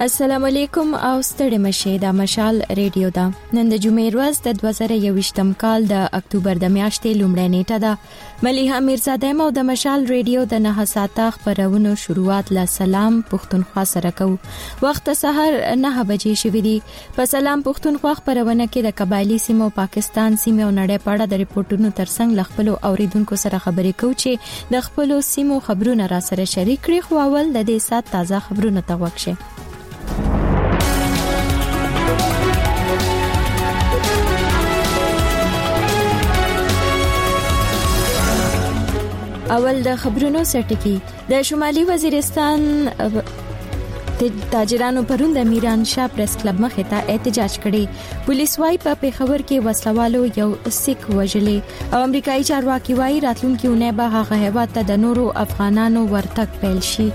السلام علیکم او ستړي مشه د مشال ریډیو دا نن د جمعې ورځ د 2021م کال د اکتوبر د میاشتې لومړۍ نیټه ده. ملیحه میرزاده مو د مشال ریډیو د 9 ساعته خبرونو شروعات لا سلام پښتونخوا سره کو. وخت سحر 9 بجې شوې دي. په سلام پښتونخوا خبرونه کې د قبایلی سیمو پاکستان سیمه او نړۍ په اړه د ریپورتونو ترڅنګ لخپلو اوریدونکو سره خبرې کوو چې د خپلو سیمو خبرونه را سره شریک کړي. خو اول د دې سات تازه خبرونه ته وکړئ. اول د خبرونو سرټکی د شمالي وزیرستان تاجرانو پرون د میران شاه پریس کلب مخې ته احتجاج کړي. پولیس وايي په پیښور کې وسلوالو یو سیک وژلې او امریکایي چارواکي وايي راتلونکي اونۍ به هغه هیواد ته د نورو افغانانو ورتګ پیل شي.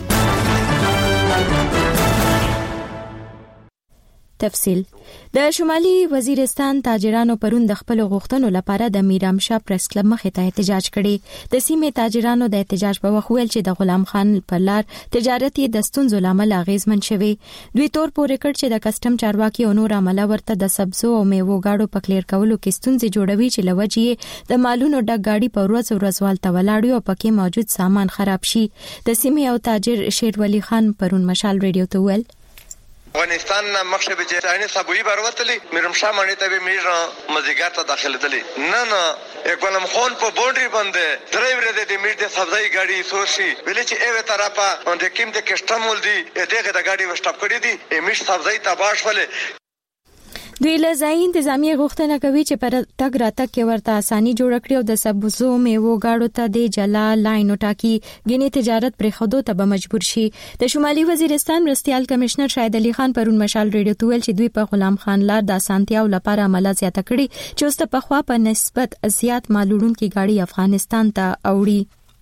تفصیل د شمالي وزیرستان تاجرانو پرون د خپل غوښتنو لپاره د میرام شاه پریس کلب مخې ته احتجاج کړي. د سیمې تاجرانو د احتجاج په وخت ویل چې د غلام خان پر لار تجارت د ستونزو لامل اغیزمن شوی. دوی تور پورې کړ چې د کسٹم چارواکي او نور عمله ورته د سبزو او میوو گاډو په کلیر کولو کې ستونزې جوړوي چې لوجې د مالونو ډک گاډي په ورځوال تولاړي او پکې موجود سامان خراب شي. د سیمې او تاجر شیر ولی خان پرون مشال ریډیو ته ویل افغانستان مخشه به جهانی صابوی بروتلی میرم شاه مانی ته به میرا مزیګر ته داخله دلی نه غلام خان په بونډري باندې درې ورځې د میټ د سبزی گاډي سورشي ویل چې ایوه طرفه اند کیم د کسٹم ول دي دغه د گاډي وسټاپ کړی دي میټ سبزی تباش ولې. دوی له ځای انتظامی غوښتنه کوي چې پر تګ راتګ کې ورته اساني جوړ کړي او د سبزو میوو گاډو ته د جلا لاین ټاکی غني تجارت پر خودو ته به مجبور شي. د شمالي وزیرستان مرستيال کمشنر شاهد علي خان پرون مشال ریډیو ته ویل چې دوی په غلام خان لار د اسانتیاو لپاره عمله زیاته کړي چې اوس په خوا په نسبت زیات مالوړونکو گاډي افغانستان ته اوړي.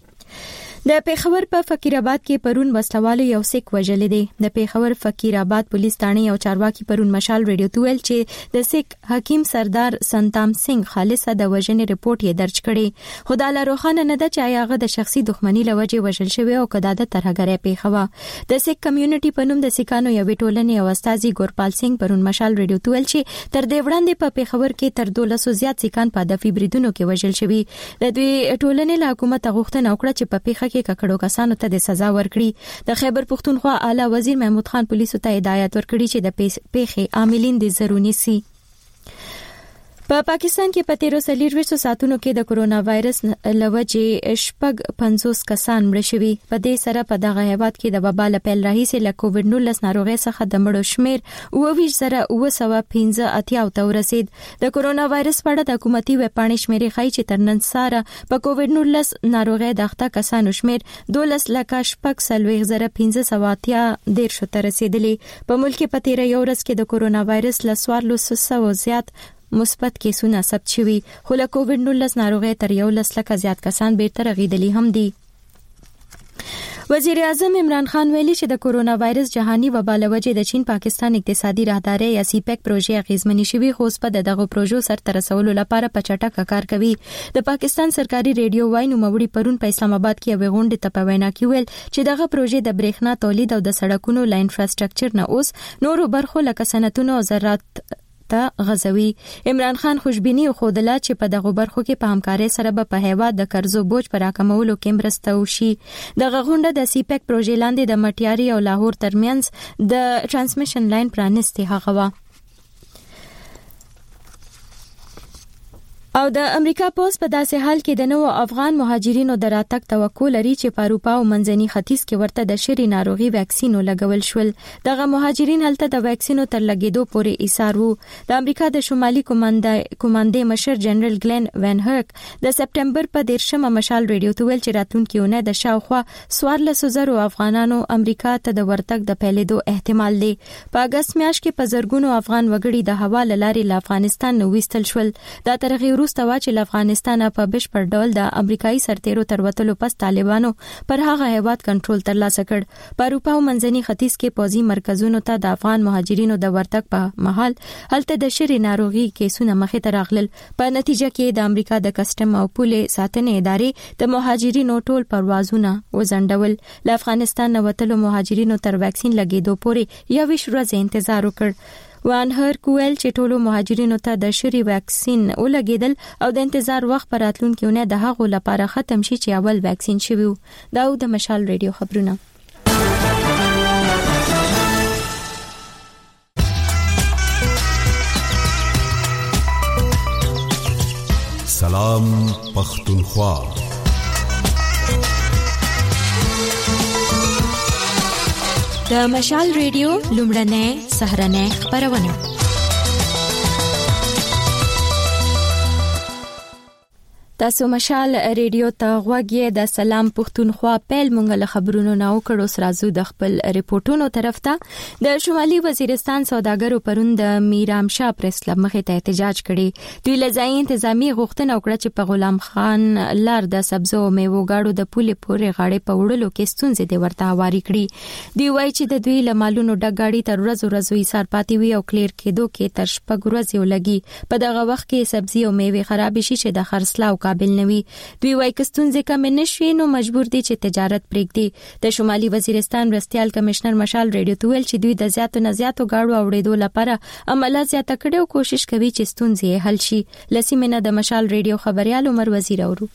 د پیښور په فقیرآباد کې پرون وسلوالو یو سیک وژلې دي. د پیښور فقیرآباد پولیس ثانې او چارواکي پرون مشال ریډیو ته ویل چې د سیک حکیم سردار سنتام سنگ خالصه د وژنې ریپورت یې درج کړي. خو د لروخانه نه د چایغه د شخصي دښمنۍ لوجه وژل شوی او کدا د ترهګرۍ پیښوا. د سیک کمیونټي په نوم د سیکانو یو ټولنې او استاذي ګورپال سنگ پرون مشال ریډیو ته ویل چې تر دې وړاندې په پیښور کې تر 1200 زیات سیکان په هدفي بریدونو کې وژل شوی. د دوی ټولنې له حکومت غوښتنه وکړه چې په پیښه کې ککړو کسانو ته د سزا ورکړي. د خیبر پښتونخوا اعلی وزیر محمود خان پولیسو ته هدایت ورکړي چې د پیښې عاملین د ضروري سي. په پاکستان کې په 13 ساعتونو کې د کورونا وایرس لوجې شپږ 50 کسان مړ شوي. په دې سره په دغه هیواد کې د وبا له پیل راهیسې له کووډ 19 ناروغۍ څخه د مړو شمیر 22915 ته ورسید. د کورونا وایرس په اړه د حکومتي ویب پاڼې شمیرې ښایي چې تر نن سره په کووډ 19 ناروغۍ د اخته کسانو شمیر 12,15,580 ته رسیدلی. په ملک کې په 13 ورځ کې د کورونا وایرس له 1400 زیات مثبت کیسونه ثبت شوي. خو له کووډ 19 ناروغۍ تر 1 لک زیات کسان بیرته رغیدلي هم دي. وزیر اعظم عمران خان ویلي چې د کورونا وایرس جهاني وبا له وجې د چین پاکستان اقتصادي راهداري یا سیپیک پروژې اغیزمنې شوي خو اوس په دغه پروژو سرته رسولو لپاره په چټکه کار کوي. د پاکستان سرکاري ریډیو وای نوموړي پرون په اسلام آباد کې یو غونډه ته په وینا کې ویل چې دغه پروژې د برېښنا تولید او د سړکونو لا انفراستراکچر نه اوس نورو برخو لکه صنعتونو او زراعت ته غزوي. عمران خان خوشبیني خوده چې په دغه برخو کې په همکارۍ سره به په هیواد د قرضو بوج پر راکمولو کې مرسته وشي. دغه غونډه د سیپیک پروژې لاندې د مټیاري او لاهور ترمنځ د ترانسمیشن لاین پرانستي هغه و. او د امریکا پوز په داسې حال کې د نوو افغان مهاجرینو د راتګ توقع لري چې په اروپا او منځني ختیځ کې ورته د شری ناروغي ویکسینو لګول شول. دغه مهاجرین هلته د ویکسینو تر لګیدو پورې ایثار وو. د امریکا د شمالي کمانډې مشر جنرال ګلن وین هرک د سپټمبر په 13 مشال ریډیو ته ویل چې راتلونکي اونۍ د شاوخوا 1400 افغانانو امریکا ته د ورتګ د پیلېدو احتمال دی. په اگست میاشت کې په زرګونو افغان وګړي د هوا لارې له افغانستان نو وستل شول. دا ترغیب وروسته وا چې افغانستان په بشپړ ډول د امریکایي سرتیرو تر وتلو پس طالبانو پر هغه هیواد کنټرول ترلاسه کړ. په اروپا او منځني ختیځ کې پوځي مرکزونو ته د افغان مهاجرینو د ورتګ په مهال هلته د شری ناروغي کیسونه مخې ته راغلل. په نتیجه کې د امریکا د کسټم او پولې ساتنې ادارې د مهاجرینو ټول پروازونه وزندول. له افغانستان وتلو مهاجرینو تر ویکسین لګیدو پورې 21 ورځې انتظار وکړ. وانهر کویل چې ټولو مهاجرینو ته د شری ویکسین ولګیدل او د انتظار وخت پر راتلونکي نه د هغو لپاره ختم شي چې اول ویکسین شوی. دا د مشال ریډیو خبرونه. سلام پختونخوا. د مشال ریډیو لومړنۍ سهارنۍ خبرونه. تاسو مشال ریډیو ته غوږی د سلام پختونخوا پیل مونږ له خبرونو نو کړو سرازو د خپل ریپورتونو طرف ته. د شمالي وزیرستان سوداګرو پرون د میرام شاه پریس کلب مخې ته احتجاج کړي. دوی له ځای انتظامی غوښتنه وکړه چې په غلام خان لار د سبزو او میوو غاړو د پولې پورې غاړې په وړلو کې ستونزې د ورته هواري کړي. دوی وایي چې د دوی له مالونو ډک غاړي تر ورځو ایثار پاتې وي او کلیر کېدو کې تر شپږ ورځې ولګي. په دغه وخت کې سبزي او میوې خراب شي چې د خرڅلاو قابل نوي. دوی وايي کستونځه کم نشي نو مجبور دي چې تجارت پرېږدي. د شمالي وزیرستان مرستيال کمشنر مشال ریډیو ته ویل چې دوی د زیاتو غاړو اوړېدو لپاره عملیات زیاته کړي او کوشش کوي چې ستونزې حل شي. لسیمنه د مشال ریډیو خبريال عمر وزیر اورو.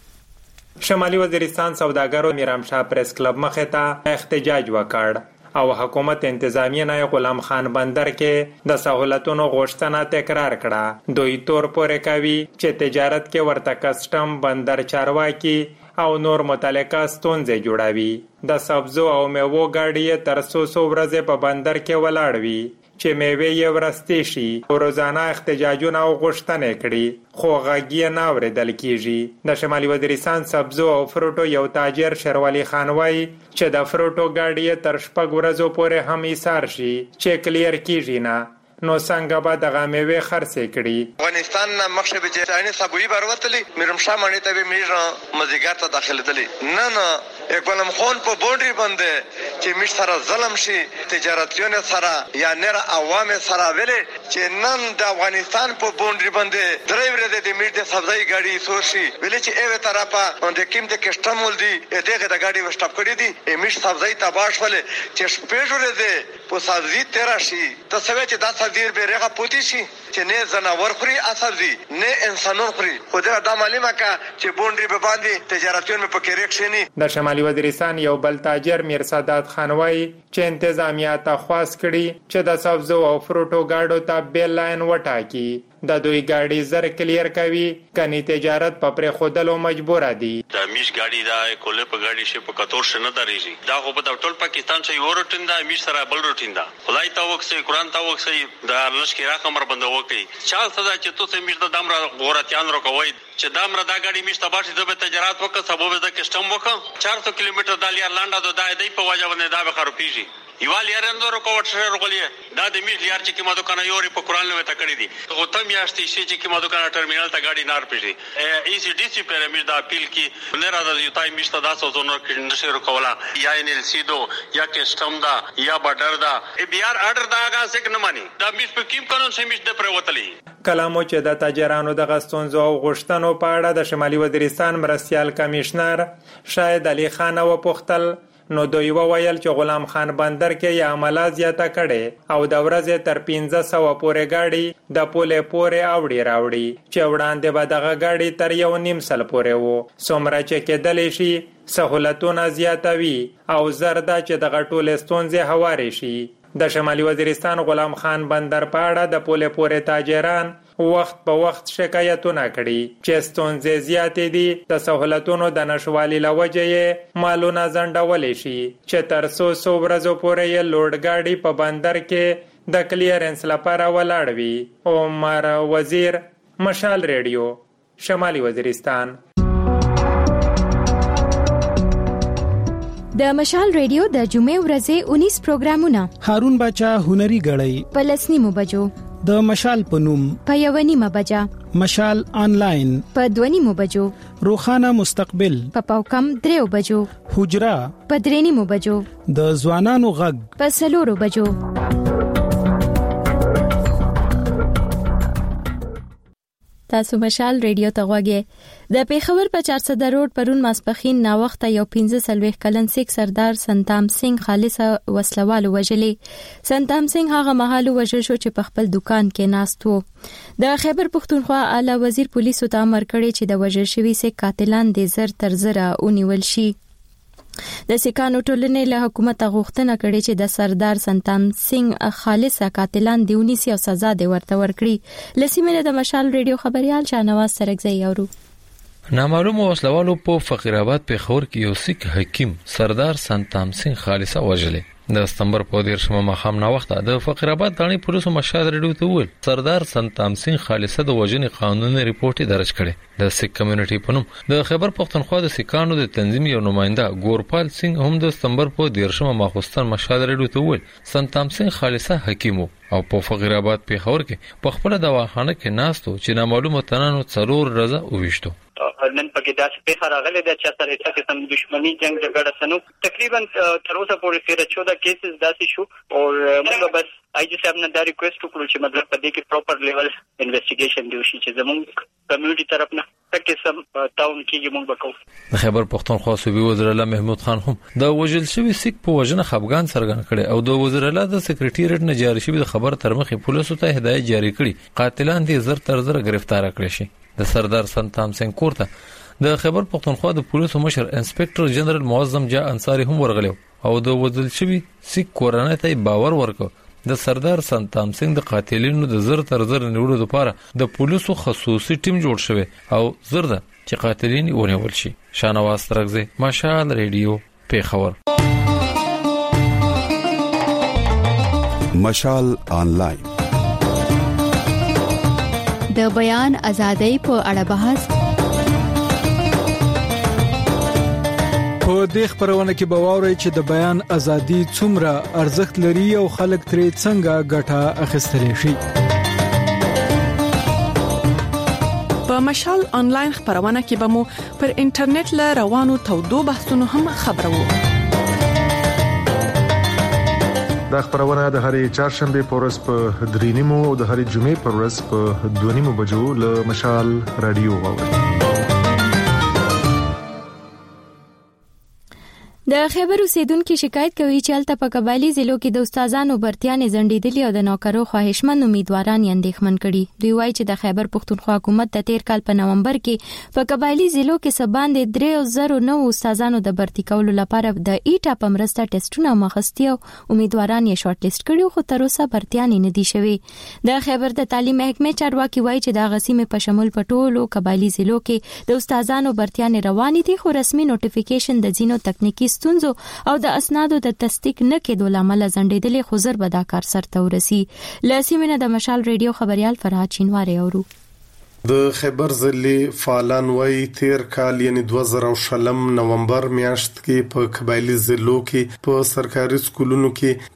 شمالي وزیرستان سوداګرو میرام شاه پریس کلب مخې ته احتجاج وکړ او حکومت انتظامیه نه غلام خان بندر کې د سہولتونو غوښتنه تکرار کړه. دوی تور پورې کوي چې تجارت کې ورته کسٹم بندر چارواکي او نور متعلقه ستونزې جوړوي. د سبزو او میوو گاډي تر 100 ورځې په بندر کې ولاړ وي چې میوه یې ورستې شي. روزانه احتجاجونه او غوښتنې کړي خو غږی نه اوریدل کیږي. د شمالي وزیرستان سبزو او فروټو یو تاجر شروالي خان وایي چې د فروټو گاډي تر شپږ ورځې پورې هم ایثار شي چې کلیر کیږي نه. نو څنګه به د غمیوي خرڅې کړي. افغانستان مخشه به چاینه سبوی باروتلی میرم شاه مانی ته به میرا مزیګر ته داخله دلی نه غلام خان په بونډري باندې چې مش سره ظلم شي تجارتيون سره یا نر عوام سره ویلې چې نن د افغانستان په بونډري باندې درې ورځې د میټ سبزی گاډي سوشي ویلې چې ایو طرفه د کیم د کسٹم ول دي دغه د گاډي وشټاپ کړی دي میش سبزی تباش ولې چې شپېژورې دي په سبزی تیرا شي ته سوي چې دا سبزی به رغه پوتې شي چې نه زناور خوري سبزی نه انسانون خوري. خو دا معلومه کا چې بونډري به باندې تجارتيون په کې ریکشني. د شمالي وزیرستان یو بل تاجر میر سادات خان وایي چې انتظامیه ته خواست کړي چې د سبزو او فروټو گاډو ته بیل لاین وټاکي. د دوی گاډي زر کلیر کوي کني تجارت په پرې خودلو مجبور دي. د میش گاډي دا کوله په گاډي شي په کتور شنه درېږي. دا خو په ټول پاکستان چې یو روټین دا میش سره بل روټین دا خدای ته وکسي قرآن ته وکسي د لشکره کمر بند وکي چا سزا چې تو سه میش د دمر غورتيان روکوي چې دمر دا گاډي میش تباشي د تجارت وکړه سبب د کسٹم وکړه 400 کیلومتر د لار لانډا د دای په وجه باندې دا به خرابيږي. یوال یارندو رکوټ سره رغولې دا د میش لیار چې کی ما دکان یوري په قرآن لوي ته کړی دي او تم یاشتي شي چې کی ما دکان ټرمینل ته گاډي نار پېږي. ای سی ډي سی پیرامید دا اپیل کی نه را د یوتای میش ته 10 زونو کې نشه رکولا یا ان ال سی دو یا کسٹم دا یا بارډر دا ای بي ار آرډر دا هغه څه نه مانی دا میش په کیم قانون سم میش د پروتلې. کلامو چې د تاجرانو د غستونزو او غشتنو په اړه د شمالي وزیرستان مرستيال کمشنر شاهد علي خان و پختل نو دوی وویل چې غلام خان بندر کې یا عملیات زیاته کړي او د ورځې تر 1500 پورې گاډي د پولې پورې اوړي راوړي چې وړاندې به دغه گاډي تر 1.5 سال پورې وو. څومره چې کېدلی شي سہولتونه زیاتوي او زردا چې دغه ټول ستونزې هواري شي. د شمالي وزیرستان غلام خان بندر په اړه د پولې پورې تاجران وخت په وخت شکایتونه کړي چې ستونزې زیاتې دي. د سہولتونو د نشوالي لوجې مالونه ځنډول شي چې تر 100 ورځې پورې یې لوډ گاډي په بندر کې د کلیرنس لپاره ولاړ وي. عمر وزیر مشال ریډیو شمالي وزیرستان. د مشال ریډیو د جمعې ورځې 19 پروګرامونه. هارون بچا هنري غړی پلسنی مو بجو د مشال په نوم په 1:30 بجه، مشال آنلاین په 2:30 بجو، روخانه مستقبل په پاوکم 3 بجو، حجرا په 3:30 بجو، د ځوانانو غږ په 4 بجو. تاسو مشال ریډیو ته غوږی د پیښور په 400 روډ پرون ماسپخین نا وخت یو 15 کلن سیک سردار سنتام سنگ خالصه وسلوالو وجلې. سنتام سنگ هغه مهال وجل شو چې په خپل دکان کې ناست وو. د خیبر پختونخوا اعلی وزیر پولیسو ته امر کړی چې د وجل شوی سیک قاتلان د زر تر زره ونیول شي. د سیکانو ټولنې له حکومت غوښتنه کړې چې د سردار سنتام سنگ خالصه قاتلان دیونی سي او سزا دی ورته ورکړي. لسیمه د مشال ریډیو خبريال شاهنواز سرکزی اورو. نامعلوم وسلوالو په فقیرآباد پیښور کې یو سیک حکیم سردار سنتام سنگ خالصه وژلې. د ستمبر په 13 مخام نا وخت د فقیرآباد دانی پولیسو مشال ریډیو ته ویل سردار سنتام سنگ خالصه د وژنې قانوني ریپورت درج کړي. د سیک کمیونټي په نوم د خیبر پختونخوا د سیکانو د تنظیم یو نماینده ګورپال سنگ هم د ستمبر په 13 ماخوستن مشال ریډیو ته ویل سنتام سنگ خالصه حکیم او په فقیرآباد پیښور کې په خپل دواخانه کې ناستو چې نامعلوم تنانو څلور ورځې وویشتو. نن پکې داسې پیښه راغلې ده چې سره هیڅ قسم دښمنی جنگ جګړه سنو تقریبا تر اوسه پورې 14 کیسز داسې شو او موږ بس آی جی صاحب نه دا ریکوست وکړو چې مطلب په دې کې پراپر لیول انویسټیګیشن دی شي چې زموږ کمیونټي طرف نه تکه سم تاون کېږي موږ وکړو. د خیبر پختونخوا صوبې وزیر اعلی محمود خان هم د وژل شوی سیک په وژنه خفګان څرګند کړي او د وزیر اعلی د سکریټریټ نه جاری شوی خبر تر مخې پولیسو ته هدایت جاری کړي قاتلان دې زر تر زر گرفتار کړي شي. د سردار سنتام سنگ کورته د خیبر پختونخوا د پولیسو مشر انسپکټر جنرال معظم جا انصاری هم ورغلو او د وژل شوی سیک کورنۍ ته باور ورکړ د سردار سنتام سنگ د قاتلینو د زر تر زر نیولو لپاره د پولیسو خصوصي ټیم جوړ شوی او زر ده چې قاتلین ونیول شي. شاهنواز ترغزی مشال ریډیو پیښور. مشال آنلاین د بیان ازادۍ په اړه بحث. په دې خبرونه کې به واورئ چې د بیان ازادي څومره ارزښت لري او خلک ترې څنګه ګټه اخیستلی شي. په مشال آنلاین خبرونه کې به مو پر انټرنیټ له روانو تودو بحثونو هم خبرو. دا خبرونه د هرې چهارشنبه په ورځ په 3:30 او د هرې جمعې په ورځ په 2:30 بجو له مشال رادیو واورئ. د خیبر اوسیدونکو شکایت کوي چې الته په قبایلی ضلعو کې د استادانو برتیانې زندیدلی او د نوکرو خواهشمن امیدواران اندېښمن کړي. دوی وایي چې د خیبر پختونخوا حکومت د 13 کال په نومبر کې په قبایلی ضلعو کې سباندې 3009 استادانو د برتی کولو لپاره د ایټا په مرسته ټیسټونه مخستی او امیدواران یې شارټ لیست کړي خو تر اوسه برتیانې نه دي شوي. د خیبر د تعلیم محکمې چارواکي وایي چې د غسیمې په شمول په ټولو قبایلی ضلعو کې د استادانو برتیانې روانې دي خو رسمي نوټیفیکیشن د ځینو تکنیکی ستونزو او د اسنادو د تصدیق نه کېدو لامل زندیدلې خو زر به دا کار سرته ورسي. لاسیمنه د مشال ریډیو خبريال فرهاد چینواری اورو. د خیبر ضلع فعالان وایي 13 کال یعنی 2000 نومبر میاشت کې په قبایلی ضلعو کې په سرکاري سکولونو کې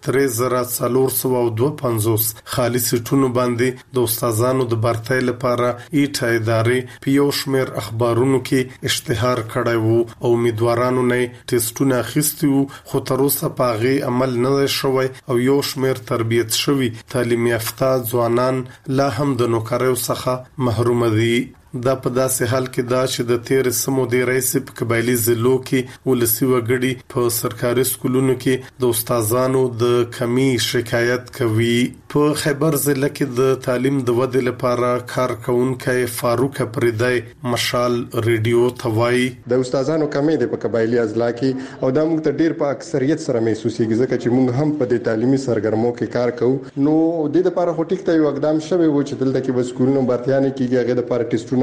3452 خالي سیټونو باندې د استادانو د برتۍ لپاره ایټا ادارې په یو شمېر اخبارونو کې اشتهار کړی وو او امیدوارانو نه ټیسټونه اخیستي وو خو تر اوسه په هغه عمل نه شوی او یو شمېر تربیت شوی تعلیم یافته ځوانان لا هم د نوکریو څخه محروم مدي. دا په داسې حال کې دا چې د 13 سمو د رئیس په قبایلی ضلعو کې ولسی وګړي په سرکاري سکولونو کې د استادانو د کمی شکایت کوي. په خیبر ضلع کې د تعلیم د ودې لپاره کارکونکو فاروق پردای مشال ریډیو توای د استادانو کمی د په قبایلی اضلاع کې او د موږ ته ډیر په اکثریت سره محسوسيږي ځکه چې موږ هم په د تعلیمي سرګرمو کې کار کوو. نو د لپاره هټیک ته یو اقدام شوی و چې دلته کې وسکولونو برتیانه کېږي هغه د لپاره ټیسټونه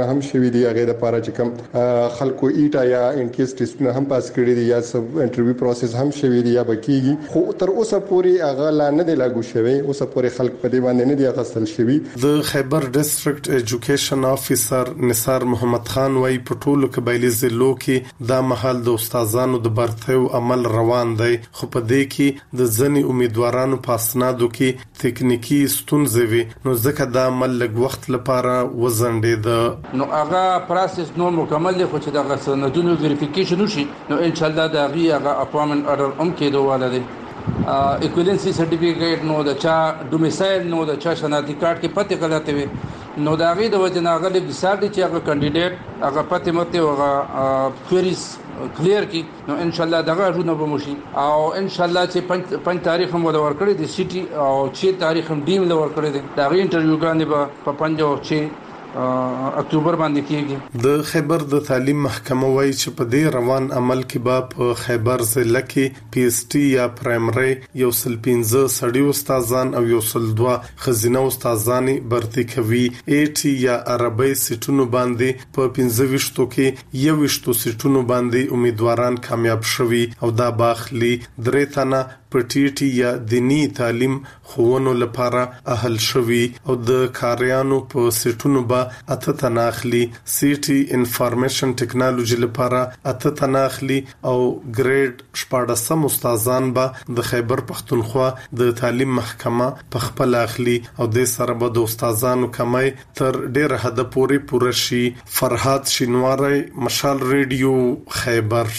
ټیسټونه هم شوي دي هغه د لپاره چې کوم خلکو ایټا یا ان کیس ټیسټونه هم پاس کړی دي یا سب انټرویو پروسس هم شوي دي یا بکیږي خو تر اوسه پورې هغه لا نه دی لاګو شوی اوسه پورې خلک په دې باندې نه دی غسل شوی. د خیبر ډیسټریکټ ایجوکیشن افیسر نثار محمد خان وايي په ټولو قبایلی ضلعو کې دا مهال د استادانو د برتیو عمل روان دی خو په دې کې د ځنی امیدوارانو په اسنادو کې تکنیکی ستونزې وي نو ځکه دا عمل لږ وخت لپاره وزندید. نو هغه پروسس نو مکمل دی خو چې دا سندونو ویریفیکیشن وشي نو ان شاء الله دا هغه اپوائنټمنت اورډر هم کېدو دی. ایکویلنسی سرټیفیکیټ نو د چا ډومیسایل نو د چا شناختی کارت کې پته غلطه وي نو دا غي د وجه نه غلط مثال دي چې هغه کینډیډیټ هغه پته مته هغه کوئریز کلیر کی نو ان شاء الله دغه ژوند به مشي او ان شاء الله چې 5 تاریخ هم ولور کړی د سیټي او 6 تاریخ هم ډیم لور کړی دی دا غي انټرویو ګانې به په 5 او 6 اکتوبر باندې کیږي. د خیبر د تعلیم محکمه وایي چې په دې روان عمل کې به په خیبر ضلع کې پی ایس ټي یا پرایمري 115 سړي استادان او 102 خزینه استادان برتي کوي. ای ټي یا عربي سیټونو باندې په 15 کې 21 سیټونو باندې امیدواران کامیاب شوي او دا باخلي درې تنه پټیټي یا دینی تعلیم خوونو لپاره اهل شوي او د کاریانو په سیټونو با اته تناخلي سیټي انفارمیشن ټیکنالوژي لپاره اته تناخلي او ګریډ 14 استادان با د خیبر پختونخوا د تعلیم محکمه په خپل اخلي او د سره به د استادانو کمای تر ډیر حد پورې شي. فرحات شینواری مشال ریډیو خیبر.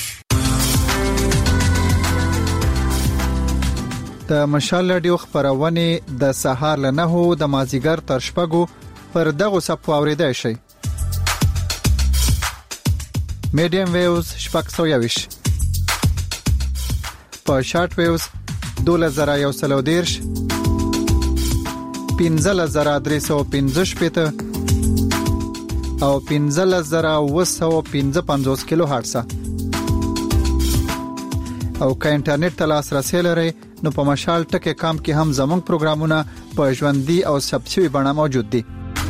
د مشال رادیو خبرونه د سهار له 9 د مازیګر تر شپږو پر دغه صفو اوریدای شي. میډیم ویوز شپږ 120 په شارټ ویوز 2110 15315 او 15955 کیلو هرتز او که انټرنیټ ته لاسرسي لرئ نو په مشال ټکه کام کې هم زموږ پروګرامونه په ژوندۍ او سبسوي بڼه موجود دي.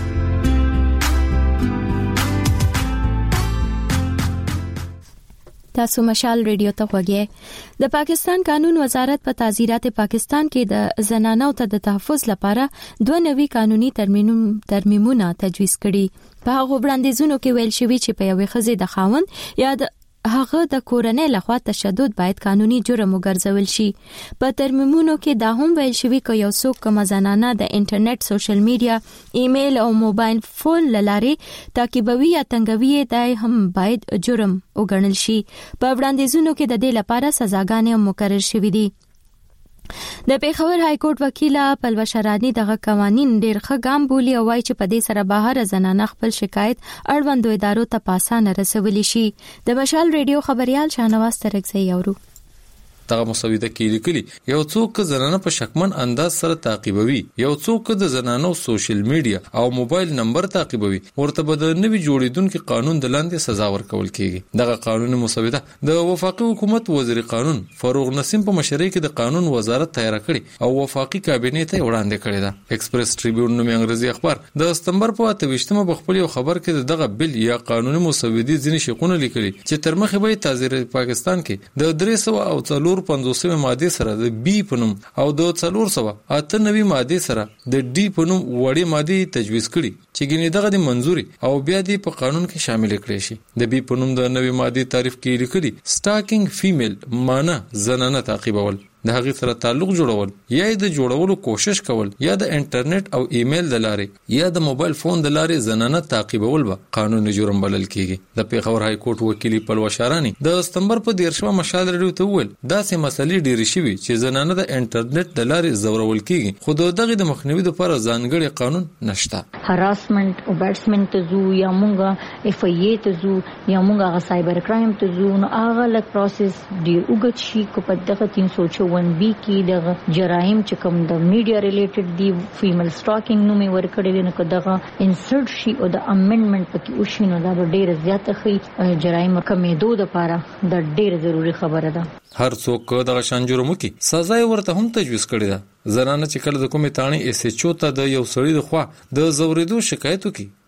تاسو مشال ریډیو ته وګورئ. د پاکستان قانون وزارت په تعزیرات پاکستان کې د زنانو ته د تحفظ لپاره 2 نوي قانوني ترمیمونه تجویز کړي. په هغه وړاندیزونو کې ویل شوی چې په یوې ښځې د خاوند یا هغه د کورنۍ لخوا تشدد باید قانوني جرم وګرځول شي. په ترمیمونو کې دا هم ویل شوی چې یو څوک کوم زنانه د انټرنیټ، سوشل میډیا، ایمیل او موبایل فون لارې تعقیبوي یا تنګوي دای هم باید جرم وګڼل شي. په وړاندیزونو کې د دې لپاره سزاګانې مقرر شوې دي. د پیښور های کورټ وکیله پلوه شرانی دغه قوانین ډېر ښه ګام بولي او وايي چې په دې سره بهر زنانه خپل شکایت اړوندو ادارو ته په اسانه رسولي شي. د مشال ریډیو خبريال شاهنواز ترکزی اورو. دغه مسوده کې لیکلي یو څوک زنانه په شکمن انداز سره تعقیبوي، یو څوک د زنانو سوشل میډیا او موبایل نمبر تعقیبوي، ورته به د نوي جوړیدونکو قانون د لاندې سزا ورکول کیږي. دغه قانوني مسوده د وفاقي حکومت وزیر قانون فاروق نسیم په مشرۍ کې د قانون وزارت تیار کړي او وفاقي کابینې ته وړاندې کړي ده. ایکسپریس ټریبیون نومي انګریزي اخبار د سپتمبر په 28مه په خپل خبر کې دغه بل یا قانوني مسودې ځینې شقونه لیکلي چې تر مخه به تعزیرات پاکستان کې د 300 او 450 ماده سره د بی پنوم او د 498 ماده سره د ډي پنوم وړي ماده تجویز کړي چې ګینه دغه د منزوري او بیا د په قانون کې شامل کړي شي. د بی پنوم د نوې ماده تعریف کې لیکلي سټاکینګ فیمیل معنی زنانه تعقیبول، د هغه سره تعلق جوړول یا د جوړولو کوشش کول یا د انټرنیټ او ایمیل د لارې یا د موبایل فون د لارې زنانه تعقیبول به قانوني جرم بلل کیږي. د پیښور های کورټ وکیل پلوه شرانی د سپتمبر په 13مه مشال ریډیو ته وویل داسې مسلې ډېرې شوي چې زنانه د انټرنیټ د لارې زورول کیږي خو دغه د مخنیوي لپاره ځانګړي قانون نشته. هراسمنت او بیټسمنت ته زو یا مونږه اف ای ته زو یا مونږه سایبر کرایم ته زو نو هغه لک پروسس ډیر وګت شي کو په دغه 301 بی کې د جرایم چې کوم د میډیا ریلیټډ دی فیمیل سټاکینګ نومي ورکړل نو کداغه انسرټ شي او د امندمنت پکې وشي نو دا ډیر زیاته خي جرایم کمیدو د لپاره د ډیر ضروری خبره ده. هر څوک دغه شان جرمو کې سزا ورته هم تجویز کړی ده. زنانه چې کله د کومې تانی اس ایچ او ته د یو سړي د خوا د زوریدو شکایت وکړي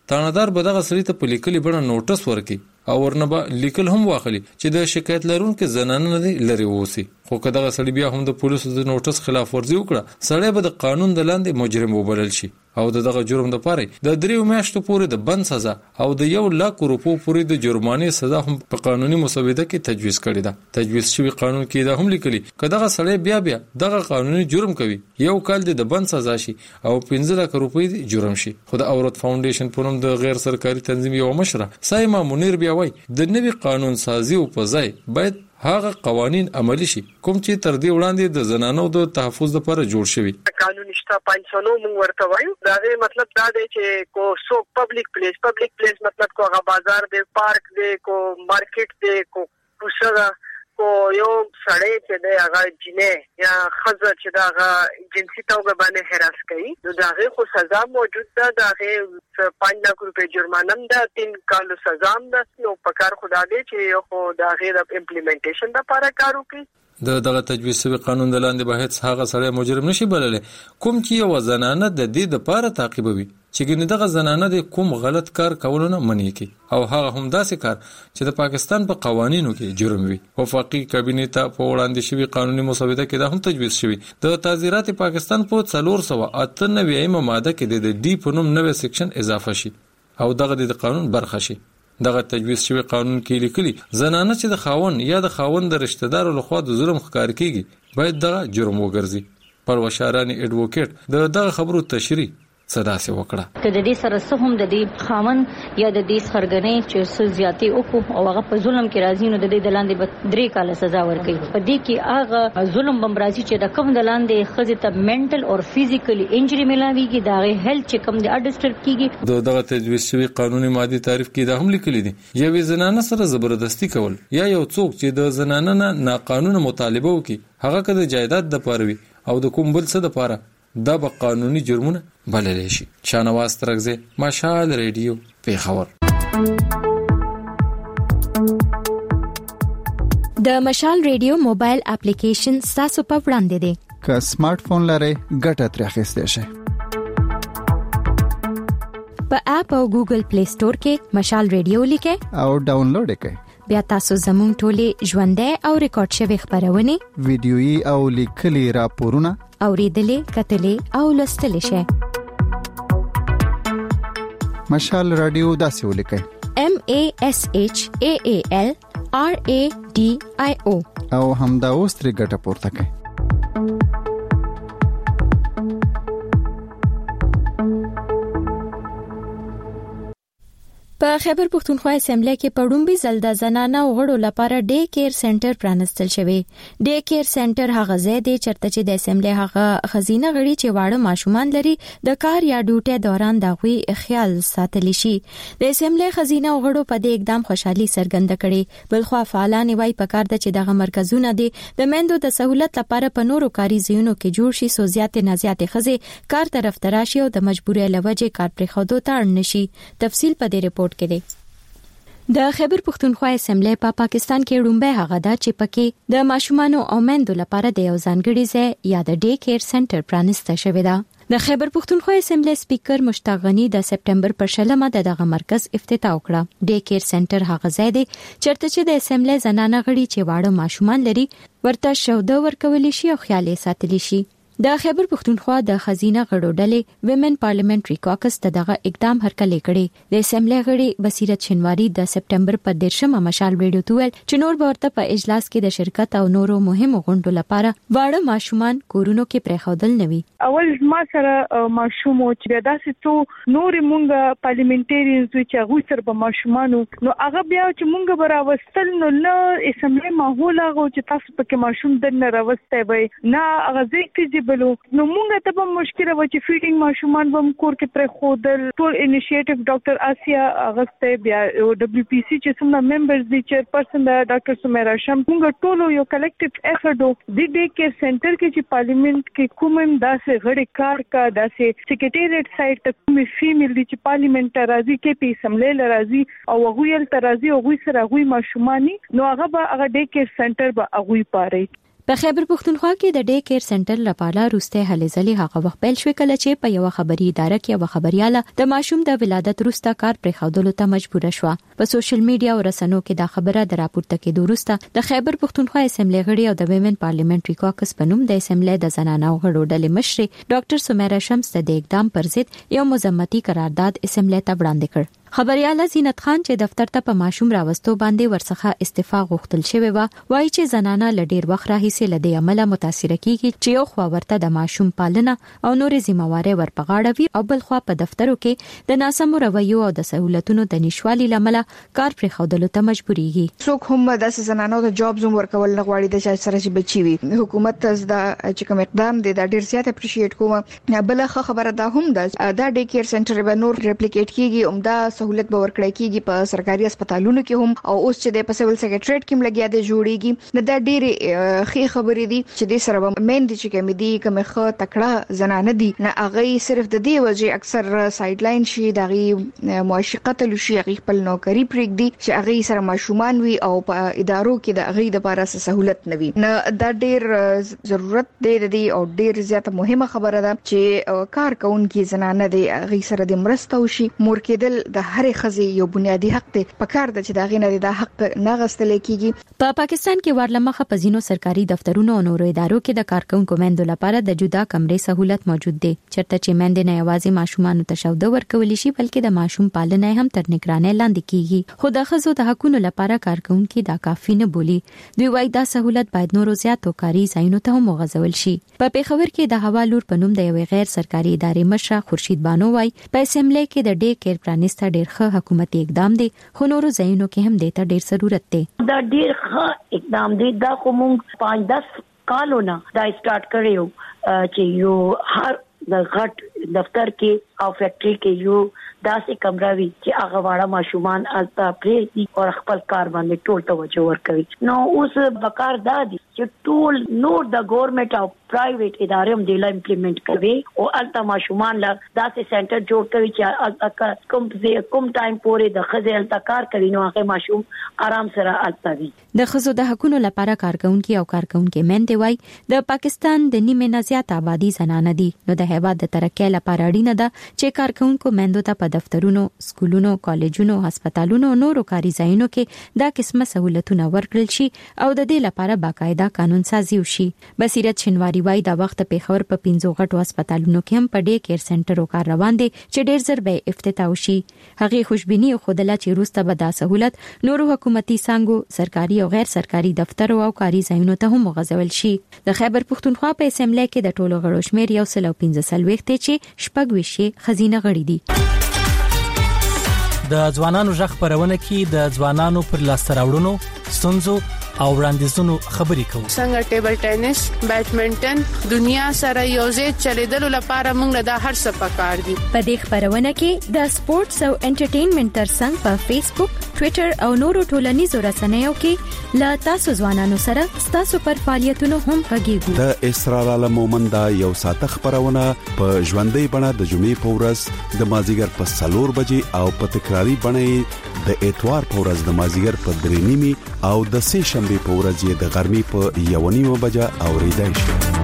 تانیدار به دغه سړي ته په لیکلي بڼه نوټس ورکړي او ورنه به لیکل هم واخلي چې د شکایت لرونکو زنانه نه لري ووسی. خو که دغه سړي بیا هم د پولیسو د نوټس خلاف ورزي وکړه، سړی به د قانون د لاندې مجرم وبلل شي او دغه جرم لپاره د 3 میاشتو پورې د بند سزا او د 1 لک روپو پورې د جرمانې سزا هم په قانوني مسوده کې تجویز کړې ده. تجویز شوی قانون کې دا هم لیکلي که دغه سړی بیا دغه قانوني جرم کوي 1 کال د بند سزا شي او 15 لک روپۍ جرم شي. خو د اورت فاونډیشن په نوم د غیر سرکاري تنظیم یو مشره سایما منیر بیا وایي د نوي قانون سازي او په ځای باید هغه قوانين عملی شي کوم چې تر دې وړاندې د زنانو د تحفظ لپاره جوړ شوی. قانون شته 509 مونږ ورته وایو. دا غي مطلب دا دی چې کو سو پبلک پلیس مطلب کو هغه بازار دی، پارک دی، کو مارکیټ دی، کو پوسره کو یو سړی چې دی هغه جنې یا خزه چې دا هغه جنسي توګه باندې هراس کوي نو دا غي خو سزا موجود ده. دا غي 5 لک روپے جرمانه ده، 3 کال سزا ده. نو پکار خدا دې چې خو دا غي د امپلیمنټیشن لپاره کار وکړي. دغه تجویز شوی قانون د لاندې به هیڅ هغه سړی مجرم نشي بللی کوم چې یو زنانه د دې لپاره تعقیبوي چې ګنې دغه زنانه د کوم غلط کار کولو نه منې کی او هغه هم داسې کار چې د پاکستان په قوانینو کې جرم وي. وفاقي کابینې ته په وړاندې شوی قانوني مسوده کې دا هم تجویز شوی د تعزیرات پاکستان په 498 ماده کې د ډي په نوم نوې سیکشن اضافه شي او دغه د قانون برخه شي. دغه تجویز شوی قانون کې لیکلي زنانه چې د خاون یا د خاون د رشتہ دار لخوا د ظلم ښکار کیږي باید دغه جرم وګرځي. پروش شارانی ایڈوکیټ دغه خبرو تشریح صدا سي وکړه که د دې سره سهم د دې خامن یا د دې خرګنې چې څه زیاتې وکړو او هغه په ظلم کې راځي نو د دې د لاندې به 3 کال سزا ورکړي. په دې کې هغه ظلم بم راځي چې د کوم د لاندې خزه ته منټل او فزیکلی انجری ملاويږي دا غي هیلث چې کوم د ډسټرب کیږي. دغه تجویز شوی قانوني ماده تعریف کې دا هم لیکلي دي یوې زنانه سره زبردستی کول یا یو څوک چې د زنانه نه ناقانونه مطالبه وکړي هغه کده جایداد د پاروي او د کوم بل څه د پاره دا به قانوني جرمونه بللی شي. شانواز ترغزه مشال ریډیو پیښور. د مشال ریډیو موبایل اپلیکیشن تاسو په وړاندې دی. که سمارټ فون لرئ ګټه ترې اخیستئ شئ. په اپ او ګوګل پلی سٹور کې مشال ریډیو لیکئ او ډاونلوډ کړئ. بیا تاسو زموږ ټولې ژوندۍ او ریکارډ شوی خبرونه ویډیويي او لیکلي راپورونه اوریدلې کتلې او لوستلې شئ. مشال رادیو داسې ولیکئ MASHAAL RADIO او همدا اوس ترې ګټه پورته کړئ. په خیبر پښتونخوا اسمبلی کې پړومبي زلدا زنانه غړو لپاره ډے کیر سنټر پرانستل شوی. ډے کیر سنټر هغه ځای دی چرته چې د اسمبلی هغه خزینه غړي چې واړه ماشومان لري د کار یا ډیوټي دوران دغوی خیال ساتلی شي. د اسمبلی خزینه غړو په دې اقدام خوشحالي څرګنده کړي. بلخو فعالان وایي پکار د چې دغه مرکزونه دي د مندو د سہولت لپاره په نورو کاري ځایونو کې جوړ شي سو زیات خزي کار طرف تراشي او د مجبورۍ لوجه کار پرې خودو ته اړ نشي. تفصیل په دې رپورت د خیبر پښتونخوا اسمبلی په پاکستان کې رومبه هغه ده چې پکې د ماشومانو او مندو لپاره د یو ځانګړي ځای یا د ډے کیر سنټر پرانسته شوی ده. د خیبر پښتونخوا اسمبلی سپیکر مشتاق غنی د سپټمبر پر 16 دغه مرکز افتتاح وکړه. ډے کیر سنټر هغه ځای دی چرته چې د اسمبلی زنانه غړي چې واړه ماشومان لري ورته شوده ورکول شي او خیال ساتلی شي. د خیبر پښتونخوا د خزینه غړو ډلې ویمن پارلیمنټري کاکس ته دغه اقدام هرکلی کړي. د اسمبلی غړي بصیرت شنواری د سپټمبر په 13 مشال ویډیو تویل چې نور به ورته په اجلاس کې د شرکت او نورو مهمو غونډو لپاره واړه ماشومان کورونو کې پریښودل نوي. اول ما سره ماشوم چې داسې تو نور مونږه پارلیمنټریانز چې هغه سره به ماشومانو نو هغه بیا چې مونږه براوستل نو له اسمبلی ماحول هغه چې تاسو پکې ماشوم دنه راوستي وي نه هغه ځکه بلو نو مونږ ته به مشکل و چې فیډینګ ماشومان به کور کې پر خودل ټول انیشیټیو ډاکټر آسیا اغسته بیا دبليو پی سی چې څومره ممبرز دي چیرپرسن د ډاکټر سمیرا شم مونږ ټول یو کلیکټیو افورټ د ډے کیر سنټر کې چې پارلیمنت کې کومم داسې غړي کار کا داسې سیکریټریټ سایت ته کومې فیمیل دي چې پارلیمنت راځي کې په اسمبلی راځي او هغه یل ترازی او هغه سره هغه ماشومانی نو هغه به هغه ډے کیر سنټر به هغه پاره په خیبر پختونخوا کې د ډے کیر سنټر لپاره روسته هلې ځلې هغه وخت پیل شو کله چې په یو خبري اداره کې یو خبرياله د ماشوم د ولادت وروسته کار پرې خودلو ته مجبور شو. په سوشل میډیا او رسنیو کې دا خبره د راپورته کېدو وروسته د خیبر پختونخوا اسمبلی غړي او د ویمن پارلیمنټري کاکس په نوم د اسمبلی د زنانو غړو ډلې مشر ډاکټر سمیرا شمس د اقدام پر ضد یو مذمتي قرارداد اسمبلی ته وړاندې کړ. خبرياله زینت خان چې دفتر ته په ماشوم راوستو باندې ورڅخه استعفا غوښتل شوی و وایي چې زنانه لډیر وخت راهیسې لدې عمل متاثر کیږي چې یو خوا ورته د ماشوم پالنه او نورې ذمہواري ورپغاړه وي او بل خوا په دفترو کې د ناسمو رویو او د سہولتونو د نشوالي لامل کار پرې خودلو ته مجبوريږي. څوک هم د زنانو د جاب زوم ورکول نه غواړي د چا سره چې بچي وي. حکومت د چې کوم اقدام دی د ډیر زیات اپریشیټ کوم. بل خبره دا هم ده دا ډے کیر سنټر به نور ریپلیکیټ کیږي عمده سہولت به ورکړی کیږي په سرکاري هسپتالونو کې هم او اوس چې د سیول سیکریټریټ کې لګیا دی جوړیږي نه دا ډېری خې خبرې دي چې د سره مین دي چې کمی دي کوم خه تکړه زنانه دي نه هغه صرف د دې وجه اکثر سایډ لاین شي دغه معاشقت لشي هغه خپل نوکری پرېږ دي چې هغه سره ماشومان وي او په ادارو کې د هغه د لپاره سہولت نه وي نه دا ډېر ضرورت دی او ډېر زیاته مهمه خبره ده چې کار کوونکي زنانه دي هغه سره د مرسته وشي. مور کېدل د هرې یو بنیادی حق دی په کار د چې دا غینه د حق نه غستل کیږي. په پاکستان کې ورلمخه په ځینو سرکاري دفترونو او نورو ادارو کې د کارکونکو مندو لپاره د جدا کمرې سہولت موجود دی چرته چې مند نه یوازې ماشومان ته شاوده ورکول شي بلکې د ماشوم پالنه هم تر نگرانۍ لاندې کیږي. خو د ښځو د حقوقو لپاره کارکونکو دا کافي نه بولی. دوی وايي دا سہولت باید نورو زیاتو کاري ځایونو ته هم وغځول شي. په پیښور کې د حوالور په نوم د یو غیر سرکاري ادارې مشر خورشید بانو وايي په اسمبلی کې د ډے کیر پرانیسته ډېر ښه حکومتي اقدام دی خو نورو ځایونو کې هم د ته ډېر ضرورت دی. دا ډېر ښه اقدام دی دا کوم 5-10 کالونه دا سٹارټ کړیو چې یو هر د غټ دفتر کې او فیکټری کې یو داسې کمراوي چې هغه واړه ماشومان الته پرې او خپل کار باندې ټول توجه ورکوي. نو اوس بکار دادي چې ټول نور د ګورنمنت او پرایویټ ادارې هم د امپلیمنٹ کوي او الته ماشومان لا داسې سنټر جوړ کوي چې کوم ټایم پورې د خځې الته کار کوي نو هغه ماشوم آرام سره الته وي. د خځو د حقوقو لپاره کارکونکو او کارکونکو مندې وای د پاکستان د نیمه نه زیات آبادی زنانه دي نو د هیواد د ترقۍ لپاره اړینه ده چې کارکونکو مندو ته په دفترونو، سکولونو، کالجونو، هسپتالونو او نورو کاري ځایونو کې دا قسمه سہولتونه ورکړل شي او د دې لپاره باقاعده قانون سازي وشي. بصیرت شنواری وايي دا وخت پیښور په 15 غټو هسپتالونو کې هم په ډے کیر سنټرو کار روان دي چې ډېر زر به افتتاح وشي. هغه خوشبینی خودله چې روسته به دا سہولت نورو حکومتي څنګه سرکاري او غیر سرکاري دفترو او کاري ځایونو ته هم وغځول شي. د خیبر پختونخوا په اسمبلی کې د ټولو غړو شمیر 115 چې شپږ ویشي خزینه غړي دي. د ځوانانو ژغ پرونه کې د ځوانانو پر لاسته راوړنو ستونزو او وړاندیزونو خبرې کوو. څنګه ټیبل ټینس، بیډمنټن دنیا سره یوځای چلیدلو لپاره موږ له هر څه پکار دي. په دې خبرونه کې د سپورتس او انټرټینمنټ ترڅنګ په فیسبوک، ټوئیټر او نورو ټولنیزو رسنیو کې لا تاسو ځوانانو سره تاسو پر فعالیتونو هم غږیږو. د اسرار عالم مومند یو ساعت خبرونه په ژوندۍ بڼه د جمعې په ورځ د مازیګر په 4 بجې او په تکراری بڼه د اتوار په ورځ د مازیګر په 3:30 او د سه شنبه په ورځ د غرمې په 1:30 بجې اوریدای شي.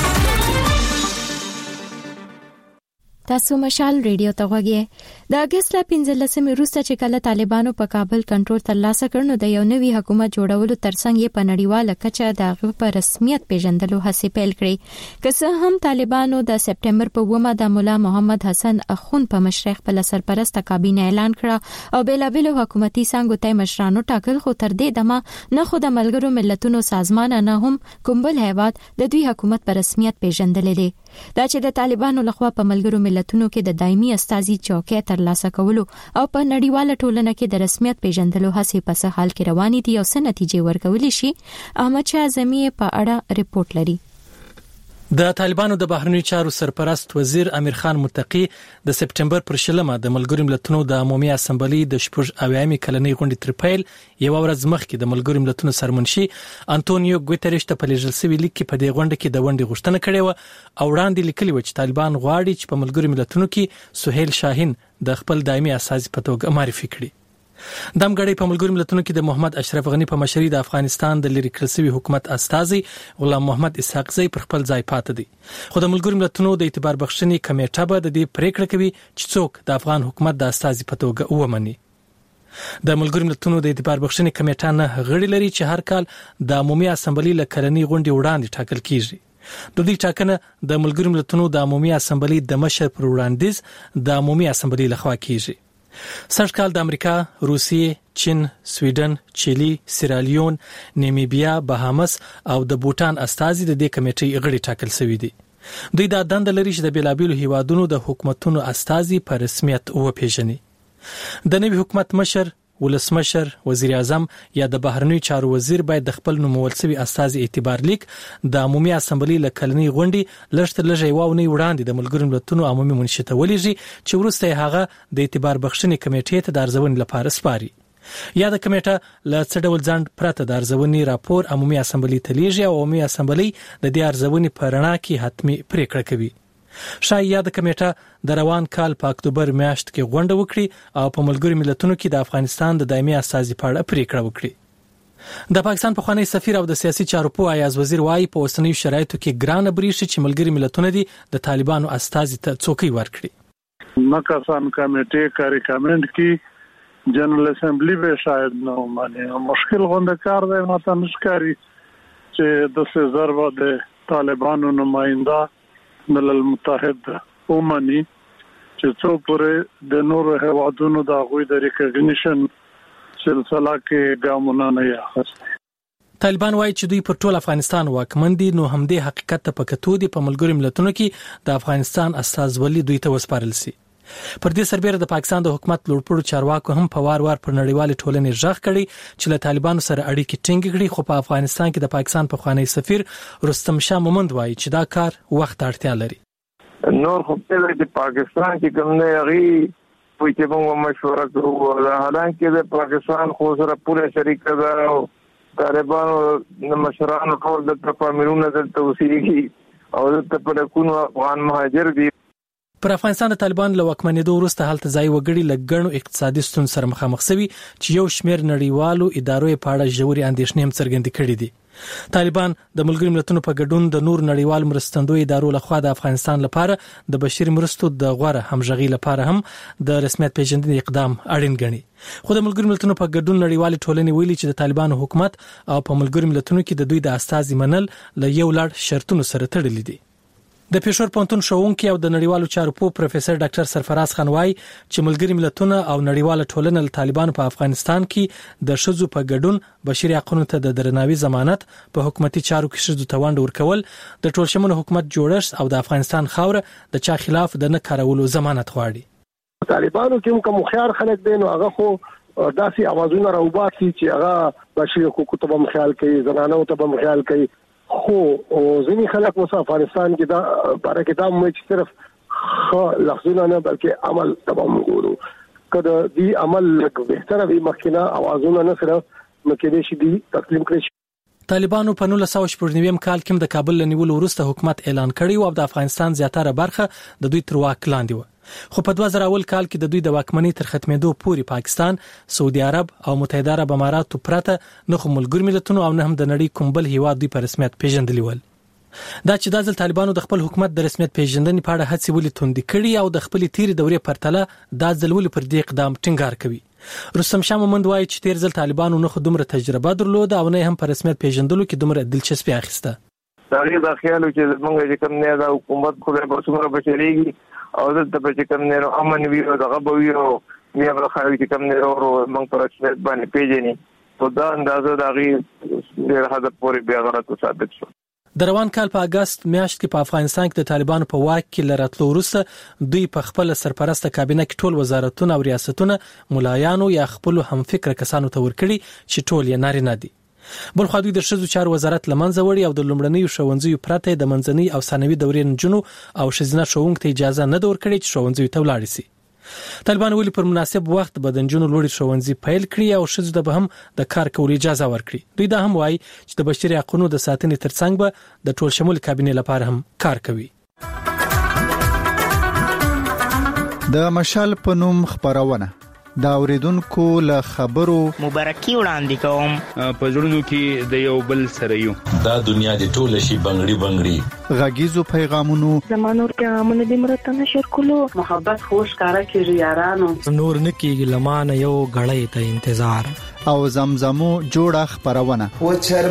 تاسو مشال ریډیو ته غوږی د اگست 15 وروسته چې کله طالبانو په کابل کنټرول ترلاسه کړ نو د یو نوي حکومت جوړولو ترڅنګ یې په نړیواله کچه د په رسمیت پیژندلو هڅې پیل کړې. که څه هم طالبانو د سپټمبر په 9 د مولا محمد حسن اخوند په مشرۍ خپل سرپرست کابینه اعلان کړ او بیلابل حکومتي څنګه ته مشرانو ټاکل خو تر دې دمه نه خو د ملګرو ملتونو سازمان نه هم کوم بل هیواد د دوی حکومت په رسمیت پیژندل دي. دا چې د طالبانو لخوا په ملګرو ملتونو کې د دایمي استازي چوکۍ ترلاسه کولو او په نړیواله ټولنه کې د رسمیت پیژندلو هڅې په څه حال کې روانې دي او څه نتیجې ورکول شي. احمد شاه اعظمي په اړه ریپورت لري. د طالبانو د بهرنیو چارو سرپرست وزیر امیر خان متقی د سپټمبر پر 10 د ملګرو ملتونو د عمومي اسمبلی د 80 کلنۍ غونډې تر پیل یو ورځ مخکې د ملګرو ملتونو سرمنشي انټونیو ګوتریش ته په لیږل شوی لیک کې په دې غونډه کې د ونډې غوښتنه کړې و او وړاندې لیکلي و چې طالبان غواړي چې په ملګرو ملتونو کې سهیل شاهین د خپل دایمي اساسي په توګه معرفي کړي. دمګړی په ملګرو ملتونو کې د محمد اشرف غنی په مشرۍ د افغانستان د لری کړسوي حکومت استازي غلام محمد اسحاق زئی پر خپل ځای پاتې دي. خو د ملګرو ملتونو د اعتبار بخښنې کمیټه به د دې پریکړه کوي چې څوک د افغان حکومت د استازي په توګه ومني. د ملګرو ملتونو د اعتبار بخښنې کمیټه نه غړي لري چې هر کال د عمومي اسمبلی له کلنۍ غونډې وړاندې ټاکل کیږي. د دې ټاکنه د ملګرو ملتونو د عمومي اسمبلی د مشر پر وړاندیز د عمومي اسمبلی لخوا کیږي. سږکال د امریکا، روسیې، چین، سویډن، چيلي، سیرالیون، نیمیبیا، بهامس او د بوټان استازي د دې کمیټې غړي ټاکل شوی دي. دوی د دند لري چې د بیلابیلو هیوادونو د حکومتونو استازي په رسمیت وپیژني. د نوي حکومت مشر، ولسمشر، وزیر اعظم یا د بهرنیو چارو وزیر باید د خپل نومول شوی استازي اعتبار لیک د عمومي اسمبلی له کلنۍ غونډې لږ لږ یوونه وړاندې د ملګرو ملتونو عمومي منشي ولېږي چې وروسته هغه د اعتبار بخښنې کمیټې ته د ارزونې لپاره سپاري. یا د کمیټه له څه ډول ځند پرته د ارزونې راپور عمومي اسمبلی ته لیږي او عمومي اسمبلی د دې ارزونې په رڼا کې حتمي پریکړه کوي. شاید یا د کمیټه د روان کال په اکتوبر میاشت کې غونډه وکړي او په ملګرو ملتونو کې د افغانستان د دایمي استازي په اړه پریکړه وکړي. د پاکستان پخوانی سفیر او د سیاسي چارو په ایاز وزیر وايي په اوسنیو شرایطو کې ګرانه بریښي چې ملګرو ملتونه دي د طالبانو استازي ته څوکۍ ورکړي. مکاسان کمیټې کا ریکمند کی جنرال اسمبلی به شاید نو معنی مشکل غونډه کار دی ماته نشکاري چې د سزار د طالبانو نماینده ملل متحد اومني چې څو پورې د نور هوادونو د غوي د ریکګنیشن سلسله کې ګامونه نه یاخست. طالبان وايي چې دوی پر ټول افغانستان واکمن دي، نو همدې حقیقت ته پکتو دي په ملګرو ملتونو کې د افغانستان استازولي دوی ته وسپارل سي. پر دې سربېره د پاکستان د حکومت لوړپوړو چارواکو هم په وار پر نړیوال ټولنې ژغ کړي چې له طالبانو سره اړیکې ټینګ کړي. خو په افغانستان کې د پاکستان پخوانی سفیر رستم شاه مومند وايي چې دا کار وخت اړتیا لري. نور خو په پاکستان کې کوم نه غي په چې موږ مشوره کوو، حالانکه د پاکستان خو سره پوره شریک ده او طالبانو د مشرانو ټول د تفاهمونه د توسيعي او د پرکونو افغان مهاجر دي. پر افغانستان د طالبان له واکمنېدو وروسته حالت ځای وګړي لګڼو اقتصادي ستونزو سره مخامخ شوي چې یو شمېر نړیوالو ادارو په اړه ژورې اندېښنې هم څرګندې کړې دي. طالبان د ملګرو ملتونو په ګډون د نور نړیوال مرستندوی ادارو لخوا د افغانستان لپاره د بشري مرستو د غوړه همغږي لپاره هم د رسمیت پیژندنې اقدام اړین ګڼي. خو د ملګرو ملتونو په ګډون نړیوال ټولنې ویلي چې د طالبانو حکومت او په ملګرو ملتونو کې د دوی د استازي منل له یو لړ شرطونو سره تړلي دي. د پېښور پوهنتون ښوونکي او د نړیوالو چارو په پروفیسور ډاکټر سرفراز خان وايي چې ملګري ملتونه او نړیواله ټولنه له طالبانو په افغانستان کې د شذو په ګډون بشري حقوقو ته د درناوي ضمانت په حکومتي چارو کې شذو ته وړاندې ورکول د ټول شمول حکومت جوړښت او د افغانستان خاوره د چا خلاف د نه کارولو ضمانت غواړي. طالبانو کوم خيار خلک دین او هغه خو داسي اوازونه راوباسي چې هغه بشري حقوقو ته هم خیال کوي، زنانو ته هم خیال کوي. خو ځینې خلک په افغانستان کې دا باره کې دا مې چې صرف لفظونه نه بلکې عمل تمام ګورو. کله دې عمل لکه بهتره وي مخکنه اوازونه نه سره مکه شي دي تسلیم کړی. طالبانو په 1999 کال کې د کابل لنیولو وروسته حکومت اعلان کړی او د افغانستان زیاتره برخه د دوی تر واک لاندې و. خو په 2000 کال کې د دوی د واکمنۍ تر ختمېدو پورې پاکستان، سعودي عرب او متحده عرب اماراتو پرته نه خو ملګرو ملتونو او نه هم د نړۍ کوم بل هیواد دوی په رسمیت پیژندلی ول. دا چې د طالبانو د خپل حکومت د رسمیت پیژندنې په اړه هڅې ولې توندې کړي او د خپل تیری دورې پرتله دا ځل ولې پر دې اقدام ټینګار کوي. رستم شاه مومند وايي چې تیر ځل طالبانو نه خو دومره تجربه درلوده او نه هم په رسمیت پیژندلو کې دومره دلچسپي اخیسته. دا خیال چې موږ چې کوم نه دا حکومت خو به څومره بچریږي او د چې کوم نه امن وی او دغه به وی او بیا به خلک چې کوم نه ورو موږ پر رسمیت باندې پیژني په دا اندازه دا غي ډېر حد پورې بیا غلط ثابت شو. د روان کال په اگست میاشت کې په افغانستان کې د طالبانو په واک کې لراتلو وروسته دوی په خپل سرپرسته کابینه کې ټول وزارتونه او ریاستونه ملایانو یا خپل همفکر کسانو ته ورکړي چې ټول یې نارینه دي. بل خو دوی د شذو چارو وزارت لمنځه وړي او د لومړنیو ښوونځیو پرته د منځنۍ او ثانوي دورې نجونو او ښځینه ښوونکو ته اجازه نه ورکړي چې ښوونځیو ته ولاړ شي. طالبان ولې پر مناسب وخت به د نجونو لوړي ښوونځي پیل کړي او ښځو ته به هم د کار کولو اجازه ورکړي. دوی دا هم وایي چې د بشري حقوقو د ساتنې ترڅنګ به د ټول شمول کابینې لپاره هم کار کوي. د مشال په نوم خبرونه دا اوریدونکو له خبرو مبارکي وړاندې کوم. په ژوندونو کې د یو بل سره یو دا دنیا د ټوله شي بنگړي بنگړي غږیزو پیغامونو زمانو پیغامونه د مرته نشر کولو محبت خوش کارا کې یارانو نور نکیږي لمانه یو غړې ته انتظار او زمزمو جوړه خبرونه و چر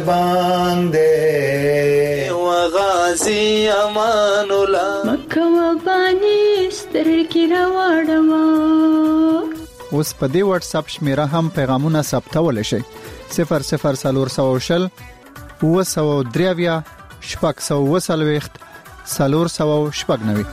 باندې و غازی امان الله مکه و بانی ستر کی راوړم. اوس په دې واتس اپ شمیره هم پیغامونه ثبتول شي 0040 203 شپږ 490.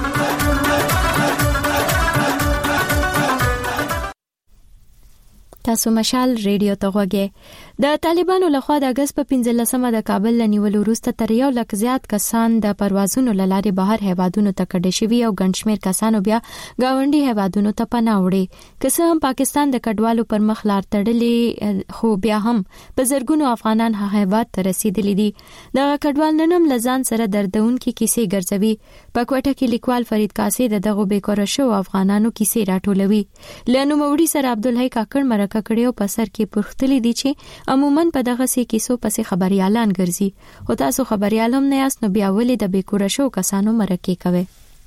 تاسو مشال ریډیو ته غوږی. د طالبانو لخوا د اگست په 15مه د کابل لنیول وروسته تر 1 لک زیات کسان د پروازونو لارې بهر هیوادونو ته کډې شوي او ګڼشمیر کسانو بیا گاونډي هیوادونو ته پناه وړي. که څه هم پاکستان د کډوالو پر مخ لار تړلې خو بیا هم په زرګونو افغانان هغه هیواد ته رسیدلي دي. د کډوال ننم لزان سره دردونکي کیسې ګرځوي. په کوټه کې لیکوال فرید کاسي دغه بیکاره شو افغانانو کیسې راټولوي. لنو موري سره عبدالحی کاکړ مرکه کړیو په سر کې پرختلې دي چې عموما په دغه سي کیسو پسې خبريالان ګرځي. خو تاسو خبريالم نه یاست نو بیا ولې د بیکوره شو کسانو مرکه کوي؟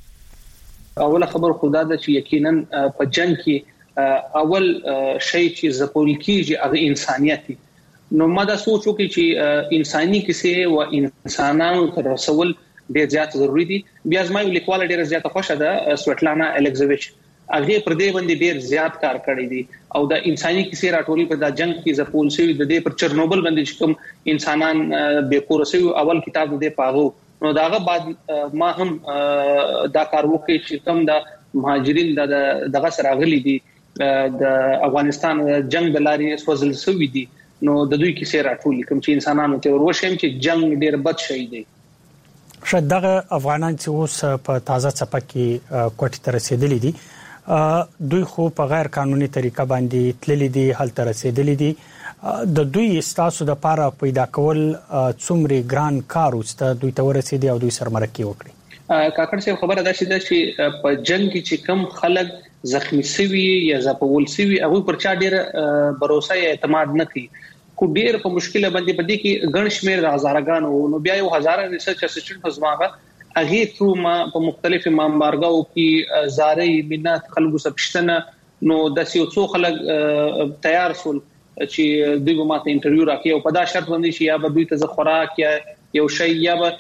اوله خبر خدا د چې یقینا په جنگ کې اول شی چې زپول کیږي هغه انسانيت. نو ما دا سوچو کې چې انساني کیسې او انسانانو تر رسول ډیر زیات ضروری دي. بیا زما یو لیکوال ډیر زیات خوښه ده سویټلانا الیکزویچ هغه پر دې باندې ډیر زیات کار کړی دی او د انساني کیسې راټولي په د جنگ کې زپول شوی د دې پر چرنوبل باندې کوم انسانان بیکوره شوی اول کتاب دې پاغو. نو داغه بعد ما هم دا کار وکړ چې کوم د مهاجرین دغه سره غلي دي د افغانستان جنگ د لارې سوزل شوی دي. نو د دوی کیسې راټولي کوم چې انسانانو ته وروشم چې جنگ ډیر بد شي دی. شاید دغه افغانان چې اوس په تازه څپه کې کوټې ته رسیدلي دي دوی خو په غیر قانوني طریقه باندې تللي دي هلته رسیدلي دي. د دوی استاسو د پاره پیدا کول څومره ګران کار وسته دوی ته ورسېدي او دوی سره مرکه وکړي. کاکړ صاحب خبره ده چې په جنگ کې چې کم خلک زخمی شوي یا زپول شوي هغه پر چا ډیر باور یا اعتماد نه کوي. کو ډیر په مشکله باندې پدې کې ګڼ شمیر هزارګان او نو بیا یو هزار ریسرچ اسسټنټ پزماغه اغه ثرو ما په مختلفو مامبارګاو کې زاري منات خلکو سپشتنه نو د سیوڅو خلک تیار سول چې دوی ماته انټرویو راکې او په دا شرط باندې چې یا به دوی ته خوراک یا یو شی یا به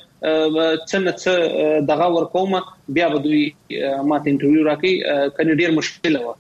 څنګه دغه ورکومه بیا به دوی ماته انټرویو راکې کني ډیر مشکل و.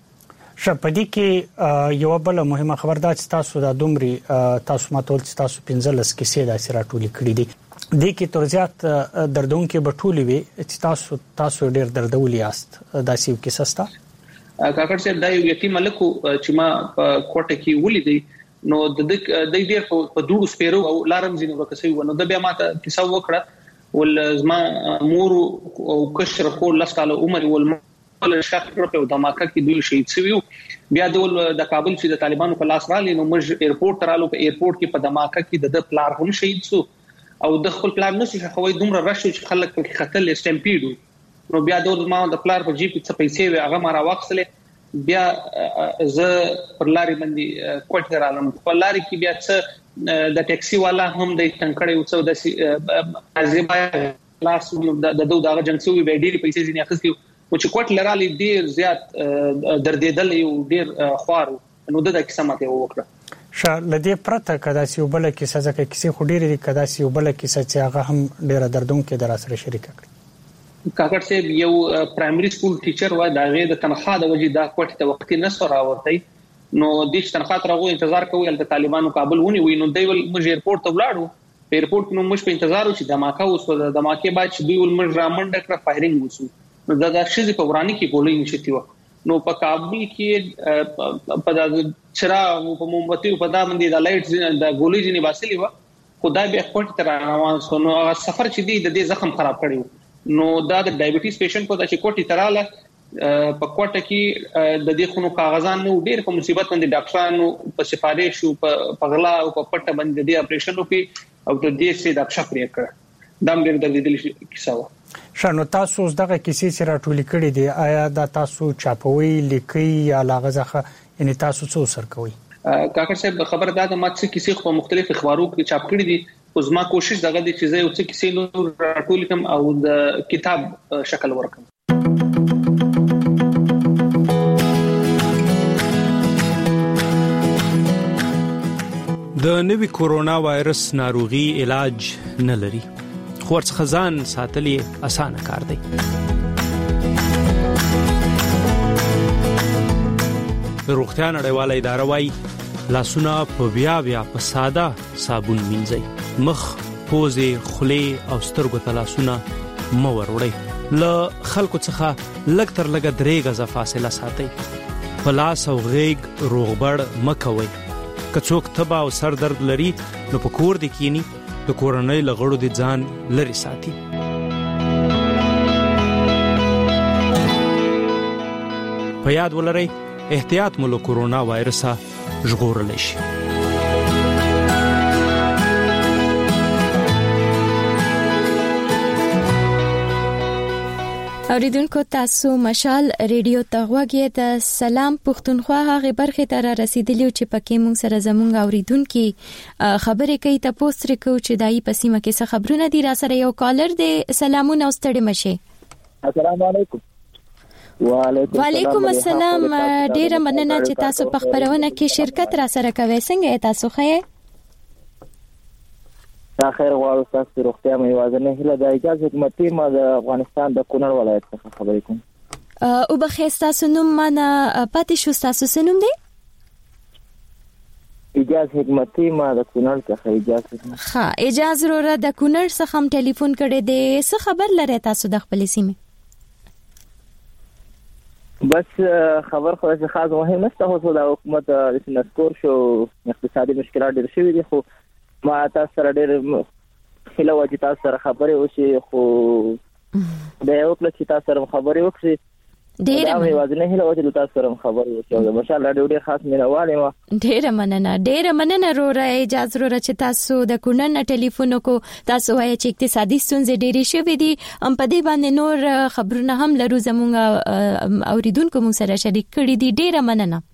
شپدي کې یو بل مهمه خبر ده چې تاسو د دومري تاسو ماتول چې تاسو 15 کیسې د سراټولي کړې دي د کې تر زیات دردونکو بټولې وي چې تاسو ډیر دردولي یاست دا سیو کې سستا. کاکړ صاحب دا یو یتیم ملکو چې ما په کوټه کې ولیدې نو د ډیر په دوه سپیرو او لارم زینو وکسي ونه د بیا ماته کیسه وکړه ول زما مور او کشر خو لسکاله عمر ول شخص په دماکه کې دوی شهید شوی بیا د کابل چې د طالبانو په لاس رالي نو موږ ایرپورټ ترالو په ایرپورټ کې په دماکه کې د پلار هم شهید شو او د خپل پلان نشي خوي دومره راشي چې خلک په خطر اسټمپیډ نو بیا ما د پلان په جیب څخه پیسې هغه ما راوښلې بیا ز پر لاري باندې کوټه رالم په لاري کې بیا څه د ټاکسي والا هم د تنکړې او څو د ازبای لاس د دغه جنسوي به ډېری پیسې ځنی اخستي او چې کوټه لرالي ډېر زیات دردېدل یو ډېر خوار نو د کیسه ماته وکړه. لدې پرته کدا سی وبله کیسه ځکه کیسه خډيري دي کدا سی وبله کیسه چې هغه هم ډیره دردونکې در سره شریک کړي. کاکړ صاحب یو پرایمري سکول ټیچر و دا غي د تنخواه د وجې دا کوټه ته وخت نه سره راوړتي نو د تنخواه ترغو انتظار کوي د طالبانو کابل ونی وي نو دوی ول موږ ایرپورټ ته ولاړو په ایرپورټ نو موږ په انتظار و چې دماکه وسو د دماکه بعد چې دوی ول موږ رامنډ کړ فایرینګ وسو نو دا شې په ورانی کې ګولې نشتی و نو په کابل کې په د چراغ په مومبتي په دا باندې د لایټ د ګولې جنې باسلې و خدای به کوټه ته روان شو نو سفر چې دی د دې زخم خراب کړی نو دا د ډایبټیز پیشنټ په د چې کوټه تراله په کوټه کې د دې خونو کاغذان نو ډېر په مصیبت باندې ډاکټرانو په سفارش او په غلا او په پټه باندې د اپریشن وکي او د دې سي د شفرې کړ دام ډېر دردیدل کیسه و. شنو تاسو دغه کیسې سره ټولې کړې دي، آیا دا تاسو چاپوي لیکي یا لاغزخه یعنی تاسو څه سر کوي؟ کاکړ صاحب خبر ده ما څه کیسې په مختلف اخبارو کې چاپ کړې دي، خو زما کوشش دغه دي چې زه یو څه کیسې نور راټول کړم او د کتاب شکل ورکړم. د نوي کورونا وایرس ناروغي علاج نه لري، خو ورڅخه ځان ساتل اسانه کار دی. روغتیا نړیواله اداره وايي لاسونه په بیا په ساده صابون مینځئ، مخ، پوزې، خولې او سترګو ته لاسونه مه وروړئ. له خلکو څخه لږ تر لږه 3 غزه فاصله ساتئ. په لاس او غېږ روغبړ مه کوئ. که څوک تبه او سر درد لري نو په کور دې کینی، د کورنۍ له غړو دې ځان لري ساتي. په یاد ولرئ احتیاط مو له کورونا وایرسه ژغورلی شي. اوریدونکو تاسو مشال ریډیو ته غوږی د سلام پښتونخوا هغه برخه ته رسیدلی چې پکې مونږ سره زمونږ اوریدونکو خبرې کوي. تاسو سره کو چې دای په سیمه کې څه خبرونه دي. را سره یو کالر دی. سلامونه واستړي مشه. السلام علیکم. وعلیکم السلام. ډیره مننه چې تاسو په خبرونه کې شرکت را سره کوي. څنګه تاسو خې؟ دا خیر غواړم تاسو روغتیا مې وازنه هله د اجازه حکومتي ما د افغانستان د کونړ ولایت څخه خبرې کوم. او بخښتا سنوم معنا پاتې شو تاسو سنوم دی؟ اجازه حکومتي ما د کونړ څخه اجازه. ها اجازه وروره د کونړ څخه هم ټلیفون کړی دی. څه خبر لري تاسو د خپل سیمه؟ بس خبر خو خاص مهم نشته، خو د حکومت د نسکور شو اقتصادي مشکلات ډېر شوي دي، خو ما تاسو سره ډېر خله وځي تاسو سره خبرې وشي، خو د یو کله چې تاسو سره خبرې وکړي ډېر مې وازنه هله وځي تاسو سره خبرې وشي. ماشاءالله ډېر خاص مینوالې ما. ډېر مننه روره اجازه وروره چې تاسو د کونړ ټلیفون کو. تاسو وایي چې اقتصادي ستونزې ډېرې شوې دي، هم په دې باندې نور خبرونه هم لرو زموږ اوریدونکو مو سره شریک کړي دي. ډېر مننه.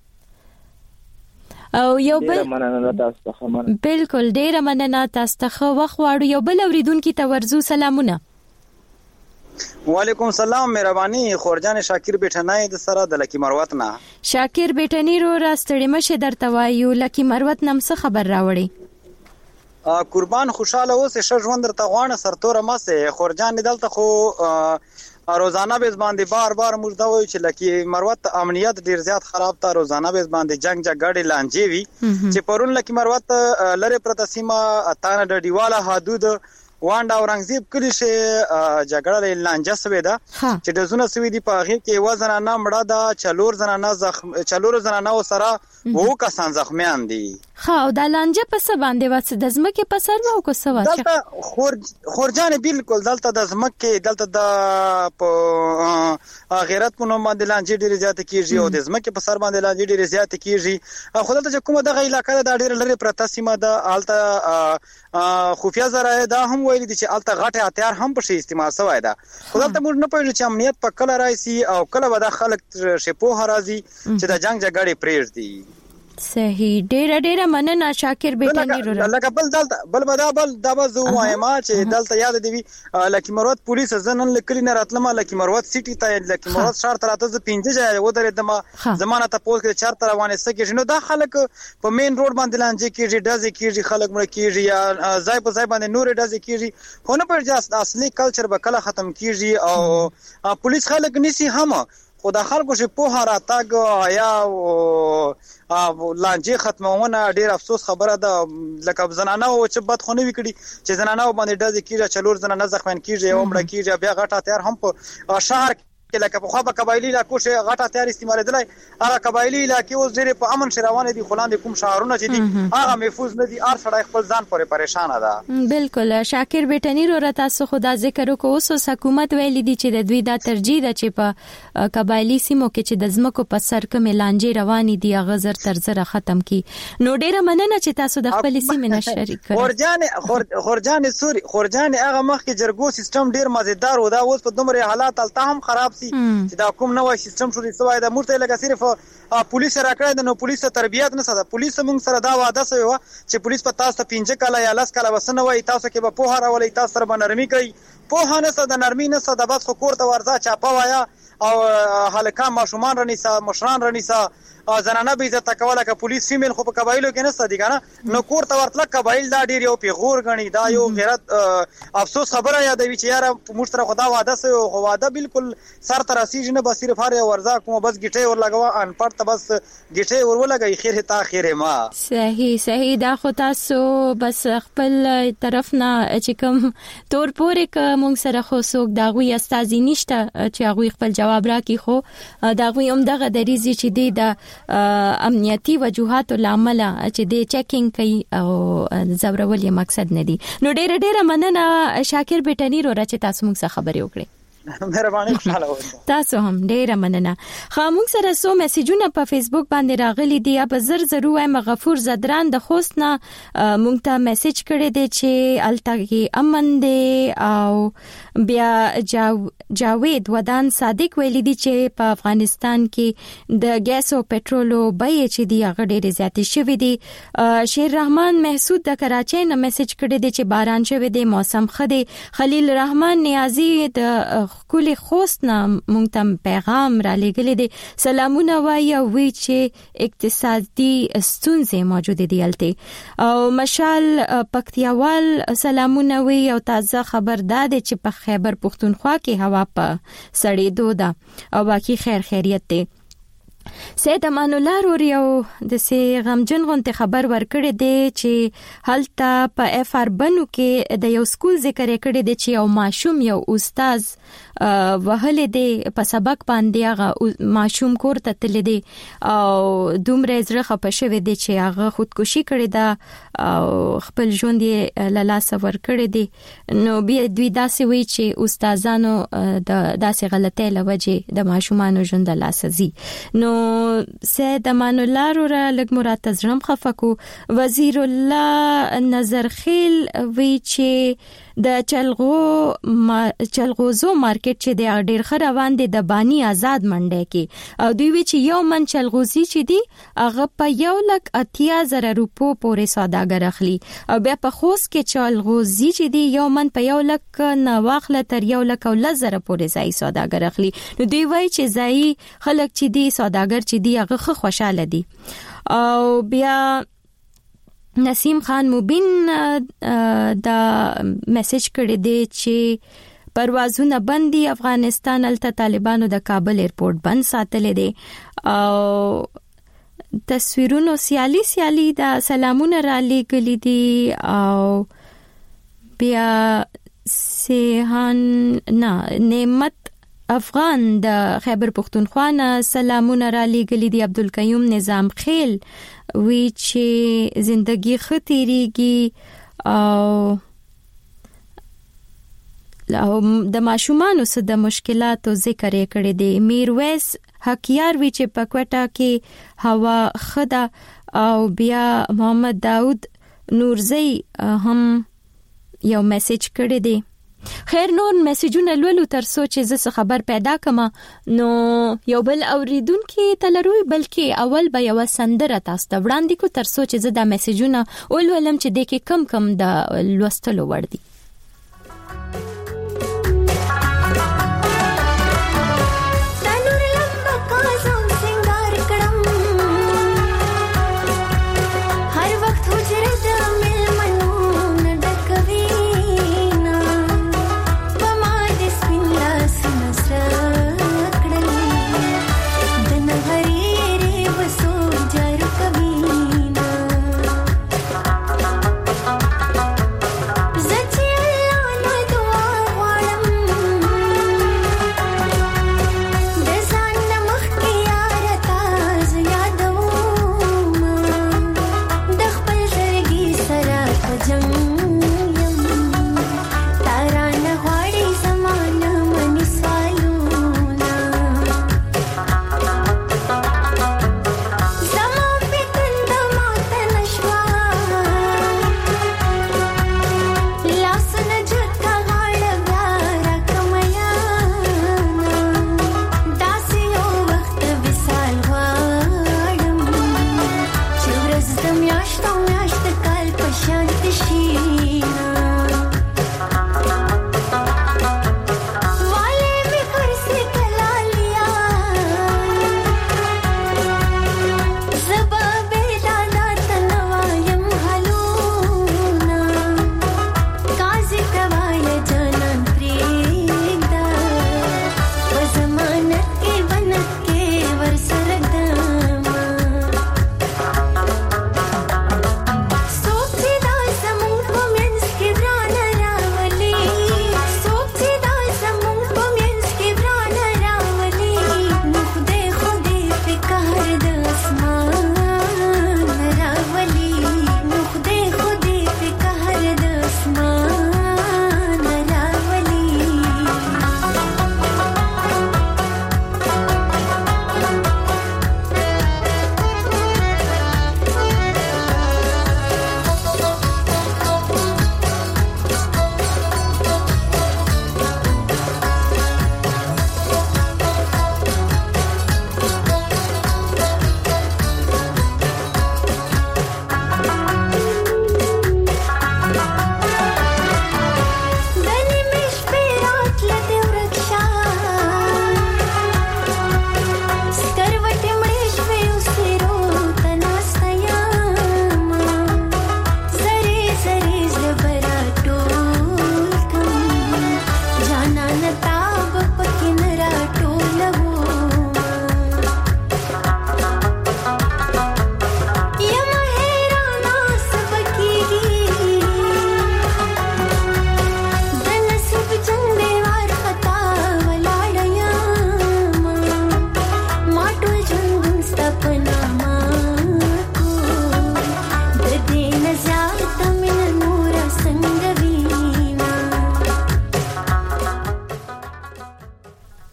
او یو بل بالکل ډیره مننه تاسو ته وخت واړو. یو بل اوریدونکو ته ورزو سلامونه. وعلیکم السلام. مهرباني خورجان شاکر بیٹنای د سره د لکی مروت نه. شاکر بیٹنی رو راستړی مشه درته وایو لکی مروت نم څه خبر راوړي؟ قربان خوشاله اوسه ش ژوند درته غواړم سرتور ماسه خورجان دلته خو روزانه به باندې بار موږ دا وایو چې لکه مروت امنیت ډیر زیات خراب تا. روزانه به باندې جنگ جګړې لانجې وي چې پرون لکه مروت لره پرته سیمه اتانه د دیواله حدود وانډا اورنګزیب کلی شه جګړه لانجه سوي ده چې د زونه سوي دي په هغه کې وزن نه مړه ده، چلور زنانه سره وو کسان زخمیان دي. خو د لانجه په څه باندې وڅ د زمکه په سر وو کو څه واچ دلته خورجان بالکل دلته د زمکه دلته د غیرت په نوم باندې لانجه ډیره زیات کیږي او د زمکه په سر باندې لانجه ډیره زیات کیږي. خو دلته کومه دغه علاقې د ډیره لري پرته سیمه د الته خفیا زره ده هم ویل دي چې الته غټه هتیار هم په شی استعمال شوی ده. خو دلته موږ نه پوهیږو چې امنیت په کله راځي او کله به د خلک شپو راځي چې د جنگ جګړې پریږدي. صحیح. ډیره مننه شاکر بیٹنی رو. لکه بل دلته بل دا زو وایم چې دلته یاد دی لکه مروت پولیس ځنن لکلی نه راتلمه لکه مروت سیټی ته لکه مروت شهر ته راته 15 ځای و درې دمه زمانه ته پوس کې 4 روانه سکه نو دا خلک په مین روډ باندې لانجه کیږي، ډزې کیږي، خلک مړ کیږي یا ځای په ځای باندې نور ډزې کیږي. خو نه پر جاست اصلي کلچر به کله ختم کیږي او پولیس خلک نسی هم خو د خلکو چې په راتګ یا لانجه ختمونه ډیر افسوس خبره ده. لکه زنانه او چې بد خو نه وکړي چې زنانه باندې ډزې کیږي، چلور زنانه زخمیان کیږي او مړه کیږي، بیا غټه تیار هم په شهر لکه په خوا به قبایلی علاقو شه غټه تیار استعمالېدلای هغه قبایلی علاقې اوس ډېرې په امن شه روانې دي، خو لاندې کوم شهرونه چې دي هغه محفوظ نه دي. هر سړی خپل ځان پورې پریشانه ده. بالکل شاکر بیٹنی رو تاسو خدا ذکر وکړو. اوس حکومت ویلي دي چې د دوی دا ترجیح ده چې په قبایلی سیمو کې چې د ځمکو په سر کوم لانجې روانې دي هغه زر تر زر ختم کی. نو ډېر مننه چې تاسو د خپل سیمې نه شریک کړئ. خورجان هغه مخکې جرګو سیستم ډېر مزیدار و، دا اوس په دومره حالات الته هم خراب سي چې دا کوم نوې سیستم شو سوای دا مرته لکه صرف پولیس راکړه. نو پولیس ته تربیت نه ساده. پولیس موږ سره دا وعده سوی و چې پولیس په تاسو 15 کاله یا 10 کاله وسنه وای تاسو کې به په هر ولې تاسو سره نرمي کوي. په نه ساده نرمي نه ساده بس خو کور ته ورځه چاپا وایا او هلکان ماشومان رنیسا مشران رنیسا زنانه به عزت کوله که پولیس فیمیل خو په قبایلو کې نه ستدي کنه. نو کور ته ورتل قبایل دا ډیر یو پیغور غني، دا یو غیرت افسوس خبره یادوي چې یاره موږ سره خدا وعده سه او وعده بالکل سر تر رسیږي نه، بس صرف هر ورزا کوم بس گیټه ور لګوا ان پړ ته بس گیټه ور ولګي خیر ته خیر ما. صحیح دا خو تاسو بس خپل طرف نه چې کوم تور پورې ک موږ سره خو څوک دا غوي استازي نشته چې هغه خپل جواب راکړي، خو دا غوي هم دغه دریزي چې دی د امنیتی وجوهات لامل چې د چیکینګ کوي او زورول یې مقصد نه دی. نو ډېر مننه شاکر بیٹنی رو چې تاسو موږ سره خبرې وکړې. مهرباني خوشاله اوسئ. تاسو هم ډېر مننه. خاموږ سره سو میسجونه په فیسبوک باندې راغلي دي. اب زر وایم غفور زدران د خوست نه مونږ ته میسج کړی دی چې التاګي امن دی، او بیا جاوید ودان صادق ویلي دي چې په افغانستان کې د ګیس او پټرولو بیې چې دی هغه ډېر زیات شوي دي. شیر رحمان محسود د کراچۍ نه میسج کړی دی چې باران شوی دی، موسم ښه دی. خلیل رحمان نیازی د کلی خوست نه مونږ ته پیغام را لګلې دي. سلامونه وایي وی چې اقتصادي ستونزې موجود دي الته. او مشال پکتیاوال سلامونه وی او تازه خبر داده چې په خیبر پختونخوا کې هوا په سړېدو ده او باقی خیریت دی. سید امان الله روریو د سي غمجن غونته خبر ورکړی دی چې هلته په اف ار بنو کې د یو سکول ذکر کړی دی چې یو ماشوم یو استاد وهلې دی په سبق باندې هغه ماشوم کور ته تللی دی او دومره زړه خپه شوی دی چې هغه خودکشي کړې ده او خپل ژوند یې له لاسه ورکړی دی. نو بیا دوی داسې وی چې استادانو د داسې غلطۍ له وجې د ماشومانو ژوند له لاسه ځي. نو سید امان الله رو لګ مراد تزرم خفکو. وزیر الله نظرخیل وی چې د چلغوزو مارکیټ چې د ډیر خروان دي د بانی آزاد منډه کې او دوی وی چې یو من چلغوزي چې دی هغه په 1,80,000 روپو پورې سوداګر اخلي او بیا په خوست کې چلغوزي چې دی یو من په 1,00,000 نه واخله تر 1,10,000 پورې ځای سوداګر اخلي. نو دوی وی چې ځای خلک چې دی سوداګر چې دی هغه خوشاله دي. او بیا نسیم خان مبین دا میسج کړی دی چې پروازونه بندي افغانستان الته طالبانو د کابل ایرپورټ بند ساتل دي او تصویرونو سیالي دا سلامونه را لګلی دي. او بیا سیهان نعمت افغان د خیبر پختونخوا نه سلامونه را لګلی دي. عبدالقیوم نظام خیل وی چې زندگی ختیریږي او د ماشومانو سره د مشکلاتو ذکر یې کړی دی. میرویس حقیار وی چې په کوټه کې هوا خدا او بیا محمد داود نورزی هم یو میسج کړی دی. خیر نور میسجونه لولو تر سوچ ز خبر پیدا کما. نو یو بل اوریدونکو تلروي بلکې اول به یو سندره تاسو ته وړاندې کو تر سوچ ز د میسجونه ولولم چې د کې کم د لوستلو ور دي. Zachie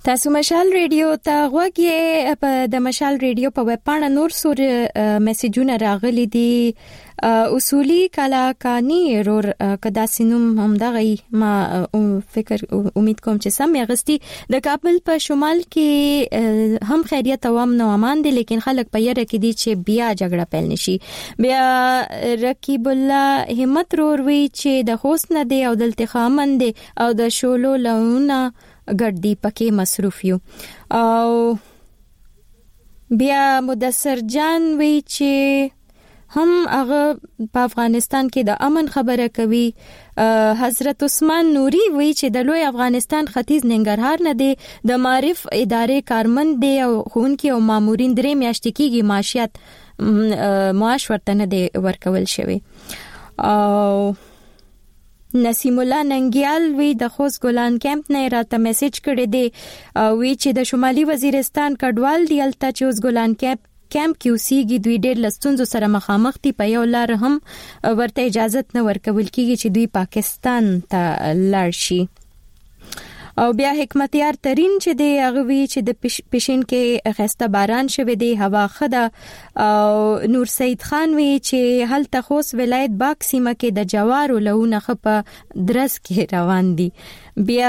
تاسو مشال ریډیو ته غوږی په د مشال ریډیو په ویب پاڼه نور سور میسجونه راغلي دي اصولي کلاکانی رور کدا سينوم هم دغه ما فکر امید کوم چې سم یغستی د کابل په شمال کې هم خیریت او امن او امان دي لیکن خلک په یره کې دي چې بیا جګړه پیل نشي. بیا رقیب الله همت رور وی چې د حسن دی او دلته خامن دی او د شولو لونه ګډي پکې مصروف یو. او بیا مدثر جان وی چې هم هغه په افغانستان کې د امن خبره کوي. حضرت عثمان نوري وی چې د لوی افغانستان ختیځ ننګرهار نه دی د معرف ادارې کارمند دی او خونکي او مامورین درې میاشتې کېږي معاشیت معاش ورته نه دی ورکول شوی. او نسیم الله ننګیال وی د خوست ګلان کیمپ نه راته میسج کړی دی وی چې د شمالي وزیرستان کډوال دی الته چې اوس ګلان کیمپ کې اوسېږي دوی ډېر لستونزو سره مخامخ دي. په یو لار هم ورته اجازه نه ورکول کیږي چې دوی پاکستان ته لاړ شي. او بیا حکمتیار ترين چې دی هغه وی چې د پښین کې خسته باران شوه دی هوا خده. او نور سید خان وی چې هلته خوست ولایت باک سیمه کې د جوارو لونه خپه درس کې روان دي. بیا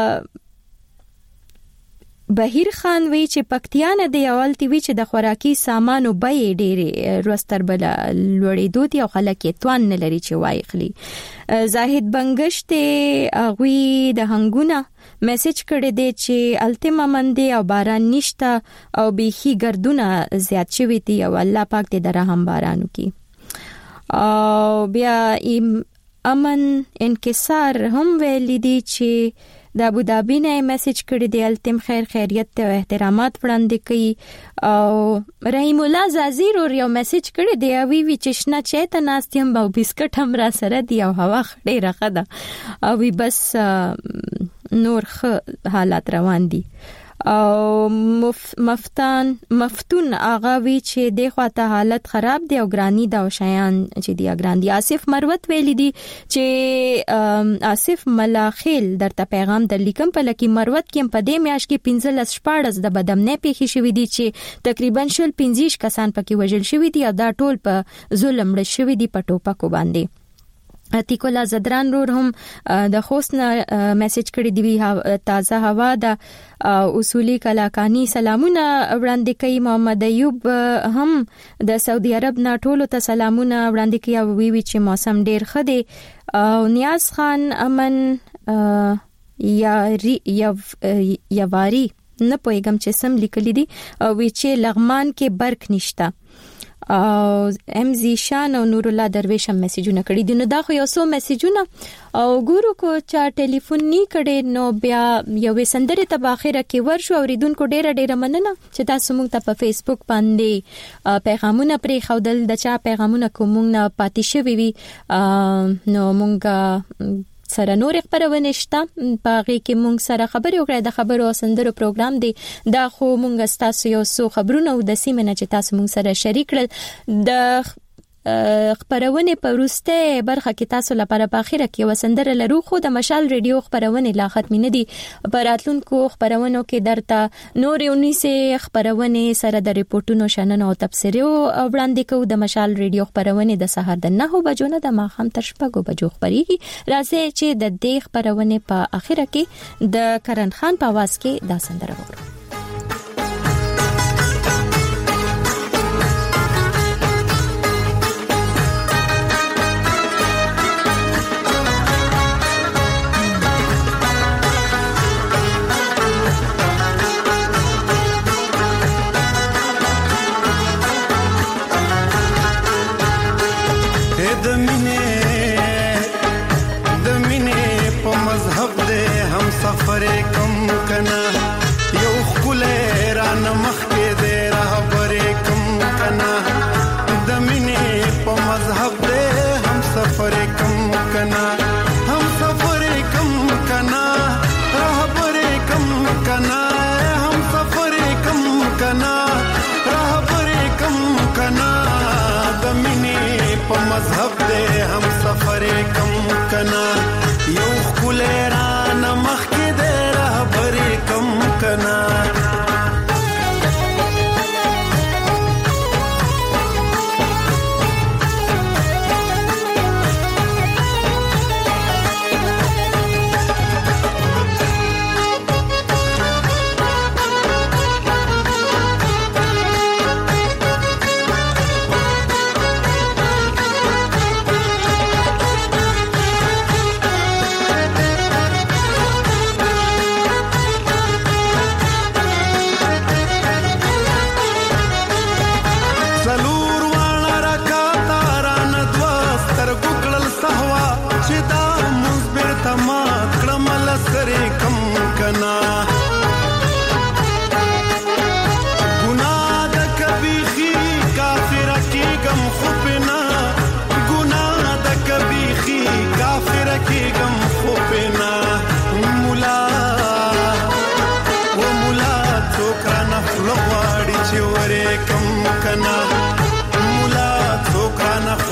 بهیر خان وی چې پکتیانه دی اولتی وی چې د خوراکي سامانو بیې ډېرې روستر بل لوړې دوی او خلک یې توان نه لري چې وایخلی. زاهد بنگشت غوی د هنګونه میسج کړی دی چې التما مندي او باران نشته او بيخي ګردونه زیات شوي دي او الله پاک دې درهم بارانو کی. او بیا امن انکسار هم ویل دي چې د ابوظبي نه میسج کړی دی التم خیر خیریت او احترامات وړاندې کوي. او رحیم الله زازیر اور یو میسج کړی دی وی چشنا چیت ناستیم او بسکټ هم را سره دی او هوا ډیره خده او وی بس نور حالات روان دي. او مفتون آغا وی چې د خواته حالت خراب دی او ګرانی دا شایان چې دی ګران دي. آصف مروت ویلی دی چې آصف ملاخیل درته پیغام در لیکم په لکی مروت کې په دې میاش کې 15 14 د بدمنه پیښې شوې دي چې تقریبا 15 کسان پکې وژل شوي دي او دا ټول په ظلم مړ شوي دي په ټوپکو باندې. عتیق الله زدران رور هم د خوست نه میسج کړی دی تازه هوا د اصولي کلاکانی سلامونه وړاندې کوي. محمد ایوب هم د سعودي عرب نه ټولو ته سلامونه وړاندې کوي او وی چې موسم ډیر ښه دی. او نیاز خان امن یواری نه پوهیږم چې سم لیکلی دی او وی چې لغمان کې برق نشته. او ام زی شان او نور الله درویش هم میسجونه کړی دي. نو دا خو یو څو میسجونه او ګورو کو چا ټلیفون نی کړي نو بیا یو سندره ته باخره کې ورشو اوریدونکو ډیره مننه چې تاسو موږ ته په فیسبوک باندې پیغامونه پرې خودل د چا پیغامونه کوم نه پاتې شوي وي نو موږ سره نور خبرونه شته باغې کې مونږ سره خبرې وکړې د خبرو سندرو پروګرام دی دا خو مونږ تاسو یو څو خبرونه او د سیمه نه چې تاسو مونږ سره شریک کړل د خبرونه په ورسته برخه کې تاسو لپاره په اخیره کې وسندره لرو خو د مشال ریډیو خبرونه لا ختم نه دي پراتلونکو خبرونو کې درته نور 19 خبرونه سره د ریپورتونو شننه او تفسیرو وړاندې کوو. د مشال ریډیو خبرونه د سحر د 9 بجو نه د ماخام تر 6 بجو خبريږي. راځي چې د دې خبرونه په اخیره کې د کرن خان په आवाज کې دا سندره وګورو. سفر کم کنا یو خل را نمخ کې دې رهبر کم کنا د مینې په مذهب دې هم سفر کم کنا هم سفر کم کنا رهبر کم کنا هم سفر کم کنا رهبر کم کنا د مینې په مذهب دې هم سفر کم کنا یو خل را نمخ کې دې رهبر کم کنا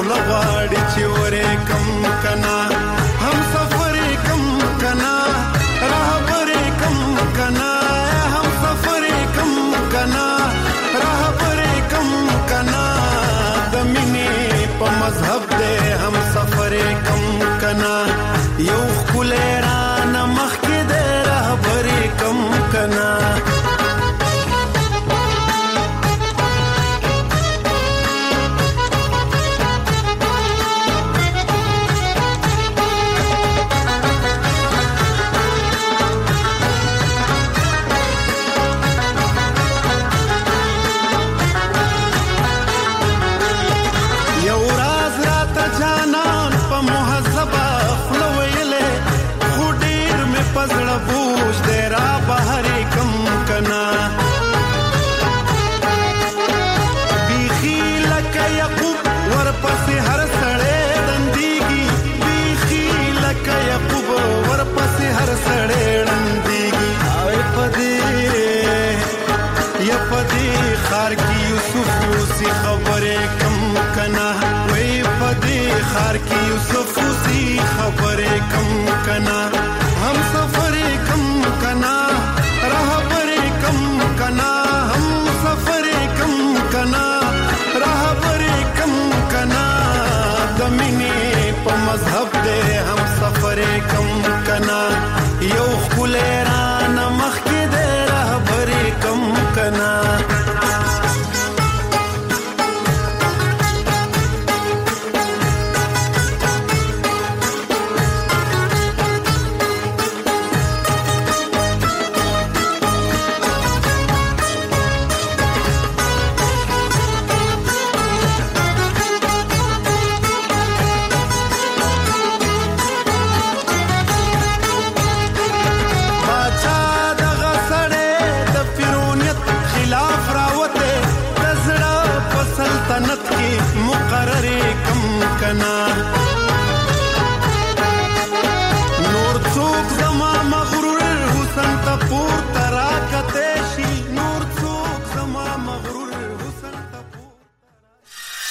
لغواړي چې ورې کم کنا هم سفر کم کنا رهبر کم کنا هم سفر کم کنا رهبر کم کنا د مینې په مذهب دې هم سفر کم کنا یو خلران مخ کې دې رهبر کم کنا پزړه بوج دې را بهر کم کنا بیخی لکه یعقوب ورپسې هر سړی دندېږي بیخی لکه یعقوب ورپسې هر سړی دندېږي پدې خار کې یوسف اوسې خبرې کم کنا وای پدې خار کې یوسف اوسې خبرې کم کنا हम सफर कम कना रहबर कम कना हम सफर कम कना रहबर कम कना दमिने प मजहब